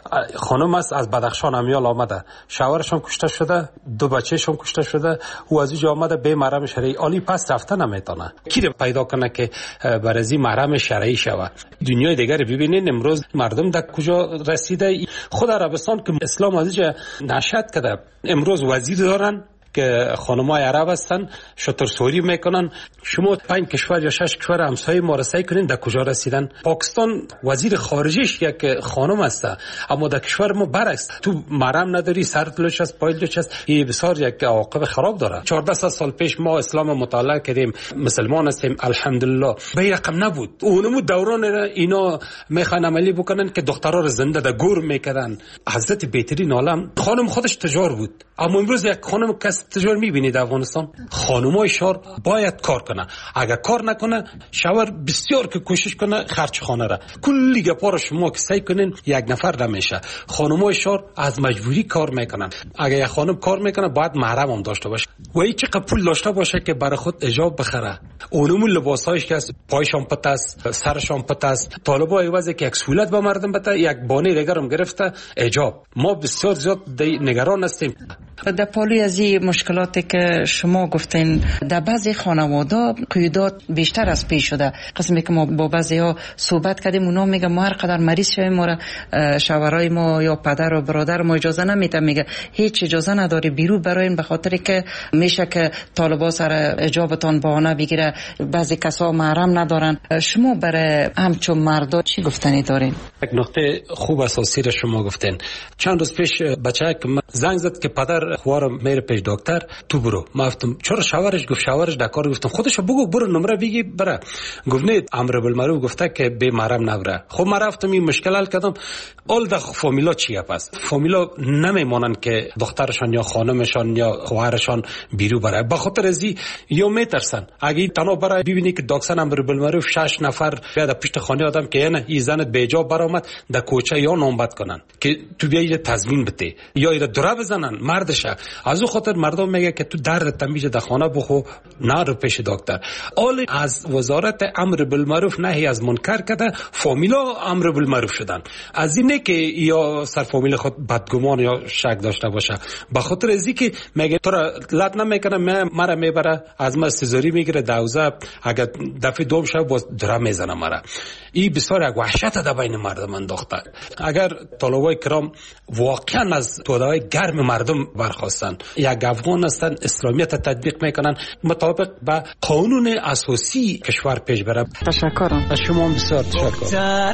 خانم است از بدخشان امیال آمده، شوهرش هم کشته شده، 2 بچه‌ش هم کشته شده، او از اینجا آمده به محرم شرعی. عالی پس رفته نمیتونه. کی رو پیدا کنه که برازی محرم شرعی شود؟ دنیای دیگر ببینید امروز مردم در کجا رسیده. خود عربستان که اسلام از اینجا نشأت کرده، امروز وزیر دارن که خانمای عرب هستن، شترسوری میکنن. شما 5 کشور یا 6 کشور همسایه ما رسایی کنین در کجا رسیدن. پاکستان وزیر خارجیش یک خانم است، اما در کشور ما برعکس، تو محرم نداری، سرت لوچ است، پای لوچ است. این بسیار یک عواقب خراب داره. 14 سال پیش ما اسلام مطالعه کردیم، مسلمان هستیم الحمدلله. به رقم نبود. اونمو دوران اینا میخوان عملی بکنن که دخترها رو زنده در گور میکردن. حضرت بهترین عالم خانم خودش تجار بود، اما امروز یک خانم کس تجار میبینید در افغانستان. خانمای شهر باید کار کنه. اگر کار نکنه شوهر بسیار که کوشش کنه خرج خانه را کلی گپا رو شما که سعی کنین یک نفر نمیشه. خانمای شهر از مجبوری کار میکنن. اگر یک خانم کار میکنه باید محرم هم داشته باشه و این چقدر پول داشته باشه که برای خود حجاب بخره. اونم لباسایش که پایشان پت است، سرشان پت است. طالبا ایوازه که یک سهولت به مردم بده، یک بانه دیگر هم گرفته حجاب. ما بسیار زیاد نگران هستیم. در پالوی از این مشکلاتی که شما گفتین در بعضی خانواده قیودات بیشتر از پیش شده. قسمی که ما با بعضی ها صحبت کردیم، اونا میگه ما هر قدر مریض شویم ما را شوهرای ما یا پدر و برادر ما اجازه نمیده، میگه هیچ اجازه نداری بیرو براین، به خاطر که میشه که طالبا سر حجابتان بهانه بگیره. بعضی کسا محرم ندارن. شما برای همچون مردا چی گفتنی دارین؟ یک نقطه خوب اساسی را شما گفتین. چند روز پیش بچه که زنگ زد که پدر خوارم میره پیش دکتر، تو برو. ما گفتم چرا؟ شوهرش گفت شوهرش در کار. گفتم خودشو بگو برو نمره بگی بره. گفت نه امر بالمعروف گفته که به محرم نبره. خب ما رفتم این مشکل حل کردم. اول در فامیلا چیه؟ پس فامیلا نمیمونن که دخترشان یا خانمشان یا خواهرشان بیرو بره، به خاطر ازی یا میترسن. اگه تنها بره ببینی که داکسن امر بالمعروف 6 نفر بیاد پشت خانه آدم که نه این زنت به حجاب برآمد در کوچه یا نامبد کنن که تو بیای تضمین بده یا ایره دره بزنن مردشه. از او خاطر مردم میگه که تو درد تمیز در خانه بخو، نه رو پیش دکتر. اول از وزارت امر بالمعروف نهی از منکر کرده، فامیلا امر بالمعروف شدن. از اینه که یا سر فامیل خود بدگمان یا شک داشته باشه، به خاطر ازی که میگه تو را لط نمیکنه، مرا میبره از ما استزاری میگیره دوزه، اگر دفعه دوم شب باز دره میزنه مرا. این بسیار یک وحشت در بین مردم انداخته. اگر طلبای کرام واقعا از توده‌های گرم مردم برخواستن، یک افغان هستن، اسلامیت تطبیق میکنن، مطابق به قانون اساسی کشور پیش بره. تشکرم از شما بسیار تشکر.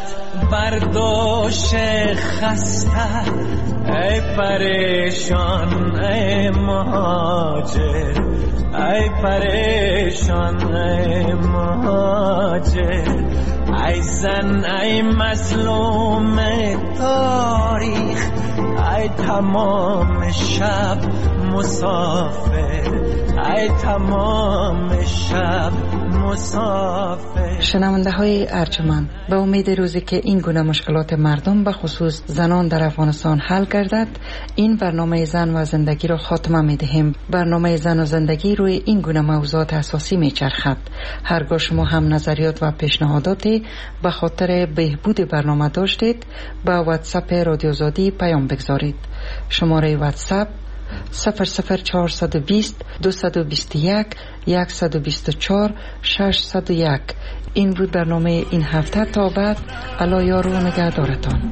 برداشت خسته ای پریشان ای مهاجر، ای پریشان ای مهاجر، ای زن ای مظلوم تاریخ، ای تمام شب مسافر، ای تمام شب مسافر. شنونده های ارجمند، به امید روزی که این گونه مشکلات مردم به خصوص زنان در افغانستان حل گردد، این برنامه زن و زندگی را خاتمه می دهیم. برنامه زن و زندگی روی این گونه موضوعات اساسی می چرخد. هرگاه شما هم نظریات و پیشنهاداتی به خاطر بهبود برنامه داشتید، به واتساپ رادیو آزادی پیام بگذارید. شماره واتساپ 00420 221 124 601. این بود برنامه این هفته. تا بعد الا یار و نگهدارتان.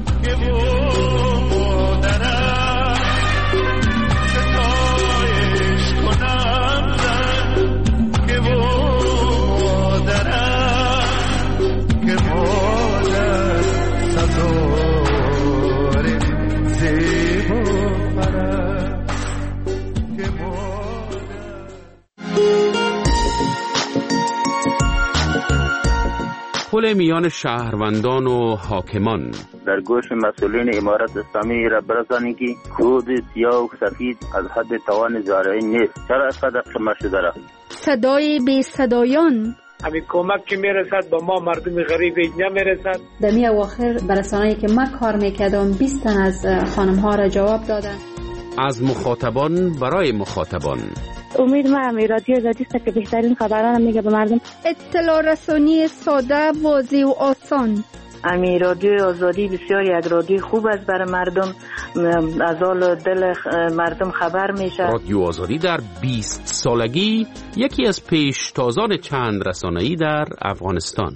پل میان شهروندان و حاکمان. در گوش مسئولین امارت اسلامی را برسانید که کود سیاه و سفید از حد توان زارعین نیست. چرا از قدر قمه شده را؟ صدای بی صدایان، همین کمک که میرسد با ما مردم غریب نمیرسد. در می اواخر برسانه‌ای که من کار میکردم 20 تن از خانم ها را جواب دادن. از مخاطبان برای مخاطبان. امید من رادیو آزادی است که بهترین خبران میگه به مردم. اطلاع رسانی ساده، واضح و آسان. امی رادیو آزادی بسیار یک رادیو خوب است برای مردم، از حال دل مردم خبر میشه. رادیو آزادی در 20 سالگی یکی از پیشتازان چند رسانه‌ای در افغانستان.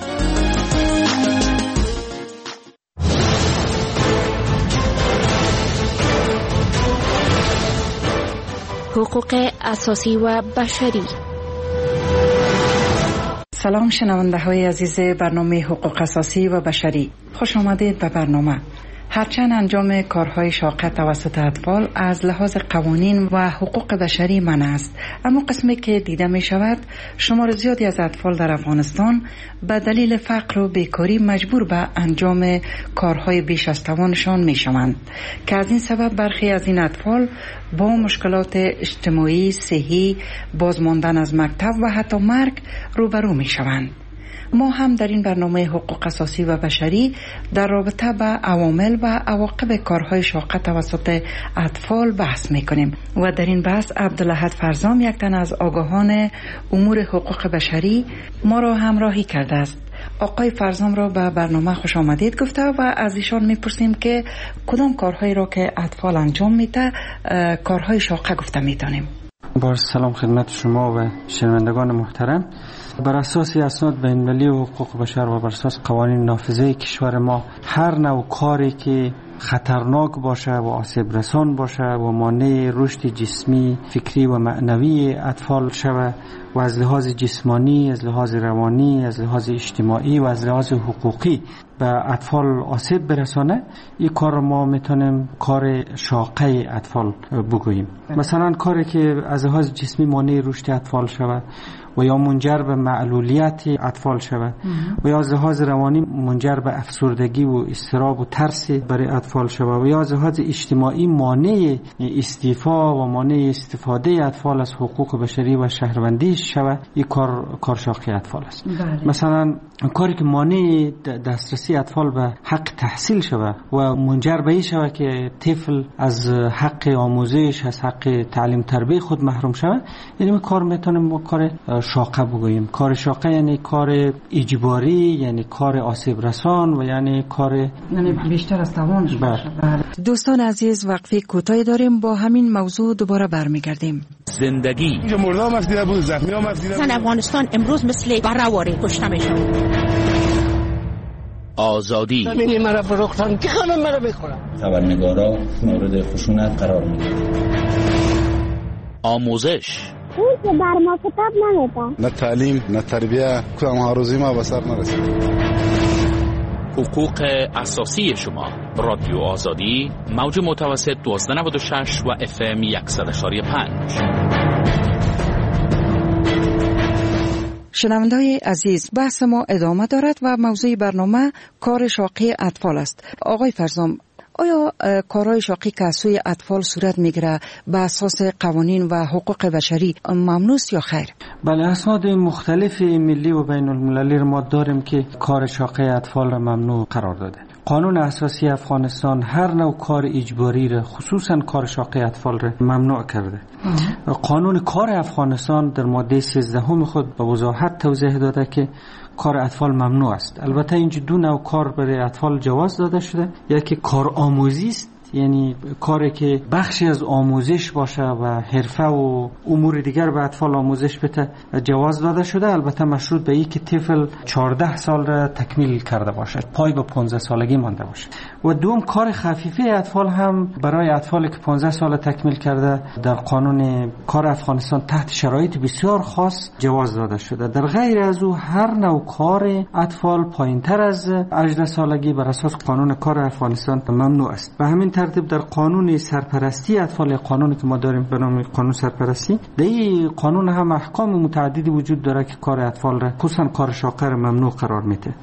حقوق اساسی و بشری. سلام شنونده های عزیز برنامه حقوق اساسی و بشری، خوش آمدید به برنامه. هرچند انجام کارهای شاقه توسط اطفال از لحاظ قوانین و حقوق بشری منع است، اما قسمی که دیده می شود شمار زیادی از اطفال در افغانستان به دلیل فقر و بیکاری مجبور به انجام کارهای بیش از توانشان می شوند که از این سبب برخی از این اطفال با مشکلات اجتماعی، صحی، بازماندن از مکتب و حتی مرگ روبرو می شوند. ما هم در این برنامه حقوق اساسی و بشری در رابطه با عوامل و عواقب کارهای شاقه توسط اطفال بحث میکنیم و در این بحث عبدالاحد فرزام، یک تن از آگاهان امور حقوق بشری، ما را همراهی کرده است. آقای فرزام را به برنامه خوش آمدید گفته و از ایشان میپرسیم که کدام کارهایی را که اطفال انجام میده کارهای شاقه گفته میدانیم. با سلام خدمت شما و شنوندگان محترم. بر اساس اسناد بین‌المللی و حقوق بشر و بر اساس قوانین نافذه کشور ما، هر نوع کاری که خطرناک باشه و آسیب رسان باشه و مانع رشد جسمی، فکری و معنوی اطفال شود و از لحاظ جسمانی، از لحاظ روانی، از لحاظ اجتماعی و از لحاظ حقوقی به اطفال آسیب برسانه، این کار ما میتونیم کار شاقه اطفال بگوییم. مثلا کاری که از لحاظ جسمی مانع رشد اطفال شود و یا منجر به معلولیت اطفال شود و یا از لحاظ روانی منجر به افسردگی و اضطراب و ترس برای اطفال شود و یا از لحاظ اجتماعی مانع استیفا و مانع استفاده اطفال از حقوق بشری و شهروندی شود، این کار شاقه اطفال است. مثلا کاری که مانع دسترسی اطفال به حق تحصیل شود و منجر به این شود که طفل از حق آموزش، از حق تعلیم تربیت خود محروم شود، یعنی کار میتونیم کار شاقه بگوییم. کار شاقه یعنی کار اجباری، یعنی کار آسیب رسان و یعنی بیشتر از توانش باشه. دوستان عزیز، وقفه کوتاهی داریم، با همین موضوع دوباره برمیگردیم. زندگی اینجا مردم است دیده بود، زخمی هم است دیده بود. افغانستان امروز مثل برهواری کشته میشه. آزادی ببینی مرا فروختن که خانم مرا بخورم. خبرنگارا مورد خشونت قرار میگیرن. آموزش اون که بر ما کتاب نمیدن، نه تعلیم نه تربیه، کدام هاروزی ما به سر نرسید. حقوق اساسی شما. رادیو آزادی، موج متوسط 1296 و FM 100.5. شنونده‌های عزیز، بحث ما ادامه دارد و موضوع برنامه کار شاقه اطفال است. آقای فرزام، آیا کارهای شاقی که از سوی اطفال صورت میگیره به اساس قوانین و حقوق بشری ممنوع است یا خیر؟ بله، اسناد مختلف ملی و بین المللی را ما داریم که کار شاقه اطفال را ممنوع قرار داده. قانون اساسی افغانستان هر نوع کار اجباری را، خصوصا کار شاقه اطفال را ممنوع کرده. قانون کار افغانستان در ماده 13 خود به وضاحت توضیح داده که کار اطفال ممنوع است. البته اینجا دو نوع کار برای اطفال جواز داده شده. یکی کار آموزی است، یعنی کاری که بخشی از آموزش باشه و حرفه و امور دیگر به اطفال آموزش بده جواز داده شده، البته مشروط به این که طفل 14 سال را تکمیل کرده باشد، پای به 15 سالگی مانده باشه. و دوم کار خفیفه اطفال هم برای اطفالی که 15 سال تکمیل کرده در قانون کار افغانستان تحت شرایط بسیار خاص جواز داده شده. در غیر از او هر نوع کار اطفال پایینتر از 18 سالگی بر اساس قانون کار افغانستان ممنوع است. به همین ترتیب در قانون سرپرستی اطفال، قانونی که ما داریم به نام قانون سرپرستی، در این قانون هم احکام متعددی وجود داره که کار اطفال را، خصوصا کار شاقه را ممنوع قرار میده.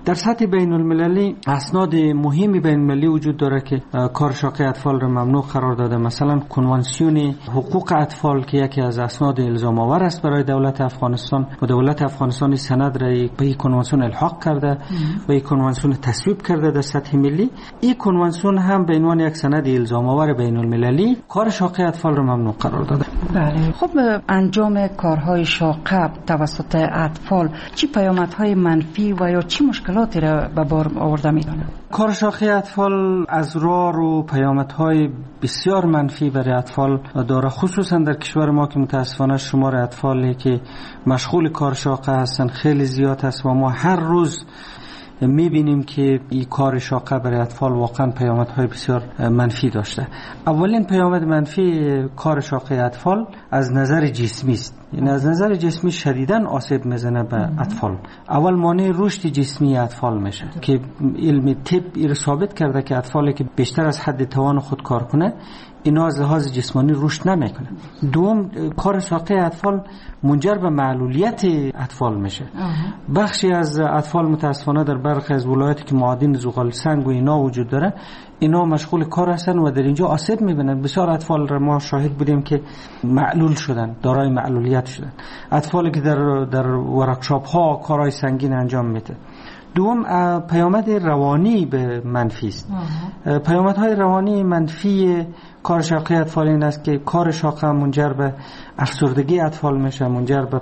در سطح بین المللی اسناد مهمی بین المللی وجود داره که کار شاقه اطفال را ممنوع قرار داده. مثلا کنوانسیون حقوق اطفال که یکی از اسناد الزام آور است برای دولت افغانستان و دولت افغانستان سند را به این کنوانسیون الحاق کرده و این کنوانسیون تصویب کرده در سطح ملی. این کنوانسیون هم به عنوان یک سند الزام آور بین المللی کار شاقه اطفال را ممنوع قرار داده. بله. خب انجام کارهای شاقه توسط اطفال چه پیامدهای منفی و یا چه مشکلاتی را به بار آورده می‌دانند؟ کار شاقه اطفال اضرار و پیامدهای بسیار منفی برای اطفال داره، خصوصا در کشور ما که متاسفانه شمار اطفالی که مشغول کار شاقه هستند خیلی زیاد است و ما هر روز میبینیم که این کار شاقه برای اطفال واقعا پیامدهای بسیار منفی داشته. اولین پیامد منفی کار شاقه اطفال از نظر جسمی است. یعنی از نظر جسمی شدیداً آسیب میزنه به اطفال. اول مانع رشد جسمی اطفال میشه که علم طب این ثابت کرده که اطفالی که بیشتر از حد توان خود کار کنه اینا از لحاظ جسمانی رشد نمیکنه. دوم، کار شاقه اطفال منجر به معلولیت اطفال میشه. بخشی از اطفال متاسفانه در برخی از ولایاتی که معادن زغال سنگ و اینا وجود داره اینا مشغول کار هستن و در اینجا آسیب میبینن. بسیار اطفال را ما شاهد بودیم که معلول شدن، دارای معلولیت شدن، اطفالی که در ورکشاپ ها کارهای سنگین انجام میده. دوم، پیامد روانی به منفی است. پیامدهای روانی منفی کار شاقه اطفال این است که کار شاقه منجر به افسردگی اطفال میشه، منجر به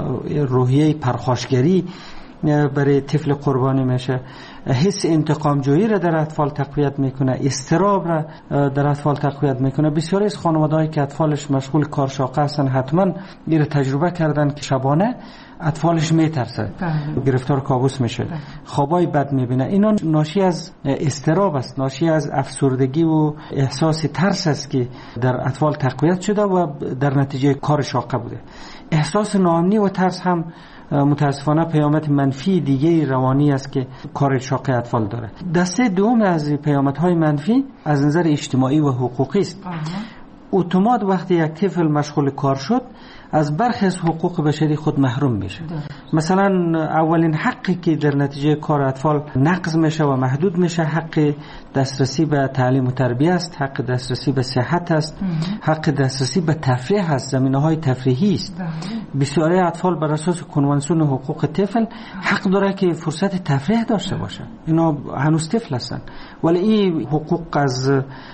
روحیه پرخاشگری برای طفل قربانی میشه، حس انتقام جویی را در اطفال تقویت میکنه، اضطراب را در اطفال تقویت میکنه. بسیاری از خانواده‌ای که اطفالش مشغول کار شاقه هستن حتما این را تجربه کردن که شبانه اطفالش میترسه، گرفتار کابوس میشه، خوابای بد میبینه. اینا ناشی از اضطراب است، ناشی از افسردگی و احساس ترس است که در اطفال تقویت شده و در نتیجه کار شاقه بوده. احساس ناامنی و ترس هم متاسفانه پیامد منفی دیگه روانی است که کار شاقه اطفال داره. دسته دوم از پیامدهای منفی از نظر اجتماعی و حقوقی است. اتومات وقتی یک طفل مشغول کار شد از برخی از حقوق بشری خود محروم میشه. مثلا اولین حقی که در نتیجه کار اطفال نقض میشه و محدود میشه حق دسترسی به تعلیم و تربیت است، حق دسترسی به صحت است، حق دسترسی به تفریح است، زمینه‌های تفریحی است. بسیاری اطفال بر اساس کنوانسیون حقوق طفل حق داره که فرصت تفریح داشته باشه. اینا هنوز طفل هستن ولی این حقوق از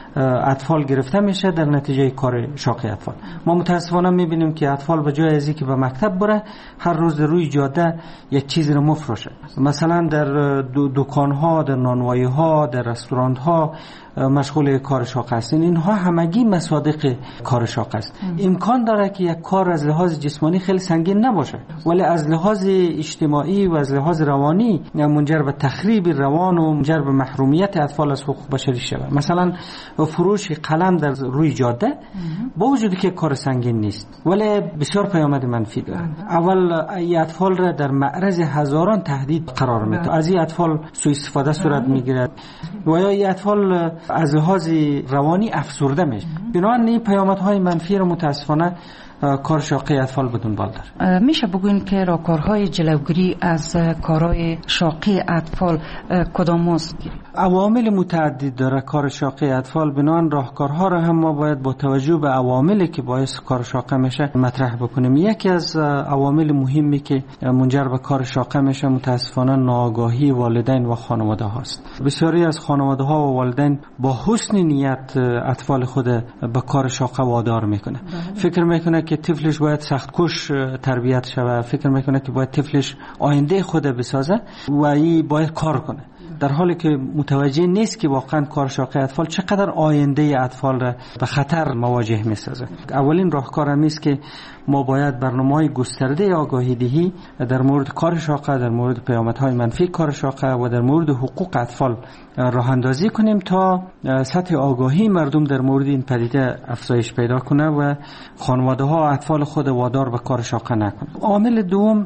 اطفال گرفته میشه در نتیجه کار شاقه اطفال. ما متاسفانه میبینیم که اطفال به جای ازی که به مکتب بره هر روز روی جاده یک چیزی رو مفروشه. مثلا در دکان‌ها، در نانوایی‌ها، در رستوران‌ها مشغول کار شاقه هستند. اینها همگی مصادیق کار شاقه است. امکان داره که یک کار از لحاظ جسمانی خیلی سنگین نباشه ولی از لحاظ اجتماعی و از لحاظ روانی منجر به تخریب روان و منجر به محرومیت اطفال از حقوق بشری شود. مثلا فروش قلم در روی جاده با وجودی که کار سنگین نیست ولی بسیار پیامد منفی داره. اول ای اطفال را در معرض هزاران تهدید قرار میده. از این اطفال سوء استفاده صورت میگیرد و یا این اطفال از لحاظ روانی افسرده میشه. بنابراین این پیامدهای منفی رو متاسفانه کار شاقه اطفال بدون بال داره. میشه بگوین که راهکارهای جلوگیری از کارهای شاقه اطفال کدام است؟ عوامل متعدد داره کار شاقه اطفال. بنابراین راهکارها را هم ما باید با توجه به عواملی که باعث کار شاقه میشه مطرح بکنیم. یکی از عوامل مهمی که منجر به کار شاقه میشه متاسفانه ناآگاهی والدین و خانواده هاست. بسیاری از خانواده ها و والدین با حسن نیت اطفال خود به کار شاقه وادار میکنه. فکر میکنه که طفلش باید سختکش تربیت شود، فکر میکنه که باید طفلش آینده خود بسازه و این باید کار کنه، در حالی که متوجه نیست که واقعا کار شاقه اطفال چقدر آینده اطفال را به خطر مواجه میسازه. اولین راهکار هم است که ما باید برنامه‌های گسترده آگاهی دهی در مورد کار شاقه، در مورد پیامدهای منفی کار شاقه و در مورد حقوق اطفال راه اندازی کنیم تا سطح آگاهی مردم در مورد این پدیده افزایش پیدا کنه و خانواده‌ها اطفال خود وادار به کار شاقه نکنه. عامل دوم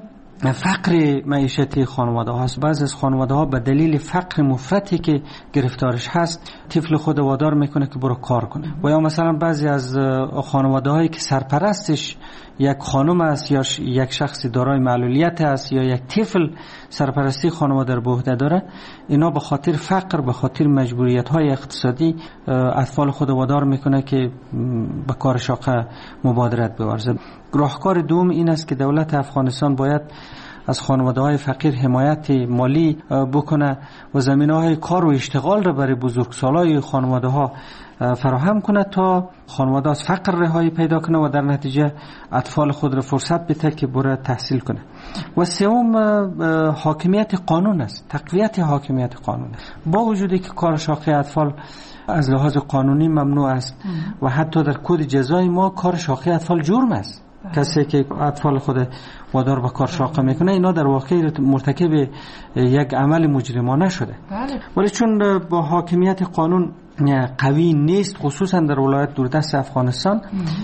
فقر معیشتی خانواده هاست. بعضی از خانواده ها به دلیل فقر مفرطی که گرفتارش هست طفل خود وادار میکنه که برو کار کنه. و یا مثلا بعضی از خانواده هایی که سرپرستش یک خانم است یا یک شخص دارای معلولیت است یا یک طفل سرپرستی خانواده رو به عهده داره، اینا به خاطر فقر، به خاطر مجبوریت های اقتصادی اطفال خود وادار میکنه که به کار شاقه مبادرت بورزه. راهکار دوم این است که دولت افغانستان باید از خانواده‌های فقیر حمایت مالی بکنه و زمینه‌های کار و اشتغال را برای بزرگسالای خانواده‌ها فراهم کنه تا خانواده از فقر رهایی پیدا کنه و در نتیجه اطفال خود را فرصت بده که بره تحصیل کنه. و سوم حاکمیت قانون است، تقویت حاکمیت قانون است. با وجودی که کار شاقه اطفال از لحاظ قانونی ممنوع است و حتی در کد جزای ما کار شاقه اطفال جرم است. کسی که اطفال خود وادار به کار شاقه میکنه اینا در واقع مرتکب یک عمل مجرمانه شده. ولی چون با حاکمیت قانون قوی نیست، خصوصا در ولایت دوردست افغانستان،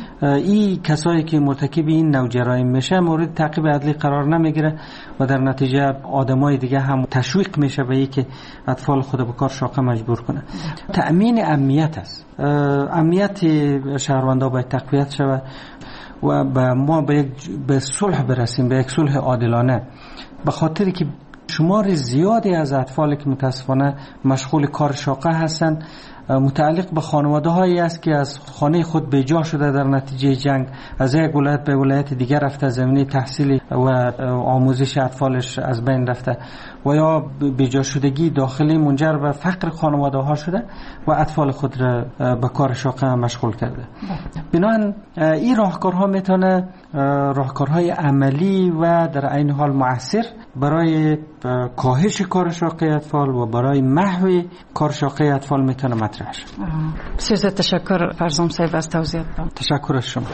این کسایی که مرتکب این نوع جرایم میشه مورد تعقیب عدلی قرار نمیگیره و در نتیجه آدمای دیگه هم تشویق میشه به اینکه اطفال خود به کار شاقه مجبور کنه. تأمین امنیت است. امنیت شهروندان باید تقویت شود و ما به صلح برسیم، به یک صلح عادلانه، به خاطر که شمار زیادی از اطفالی که متاسفانه مشغول کار شاقه هستند متعلق به خانواده هایی است که از خانه خود بیجا شده در نتیجه جنگ، از یک ولایت به ولایت دیگر رفته، زمینه تحصیلی و آموزش اطفالش از بین رفته و یا بیجا شدگی داخلی منجر به فقر خانواده ها شده و اطفال خود را به کار شاقه مشغول کرده. بنابراین این راهکارها میتونه راهکارهای عملی و در عین حال مؤثر برای کاهش کار شاقه اطفال و برای محو کار شاقه اطفال میتونه مطرح شد. بسیار تشکر فرزام صاحب از توضیحاتتان. تشکر از شما.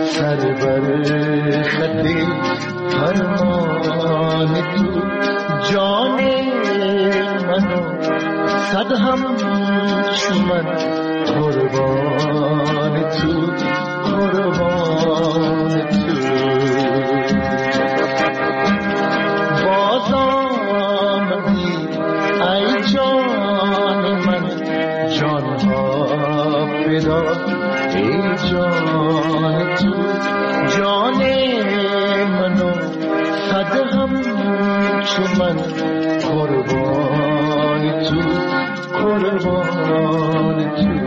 سر بر خط فرمان تو جان منو صد هم شمن قربان تو قربان تو باز آمدی ای جان من جانها فدا ای جان تو جان منو صد هم چون من قربان تو قربان تو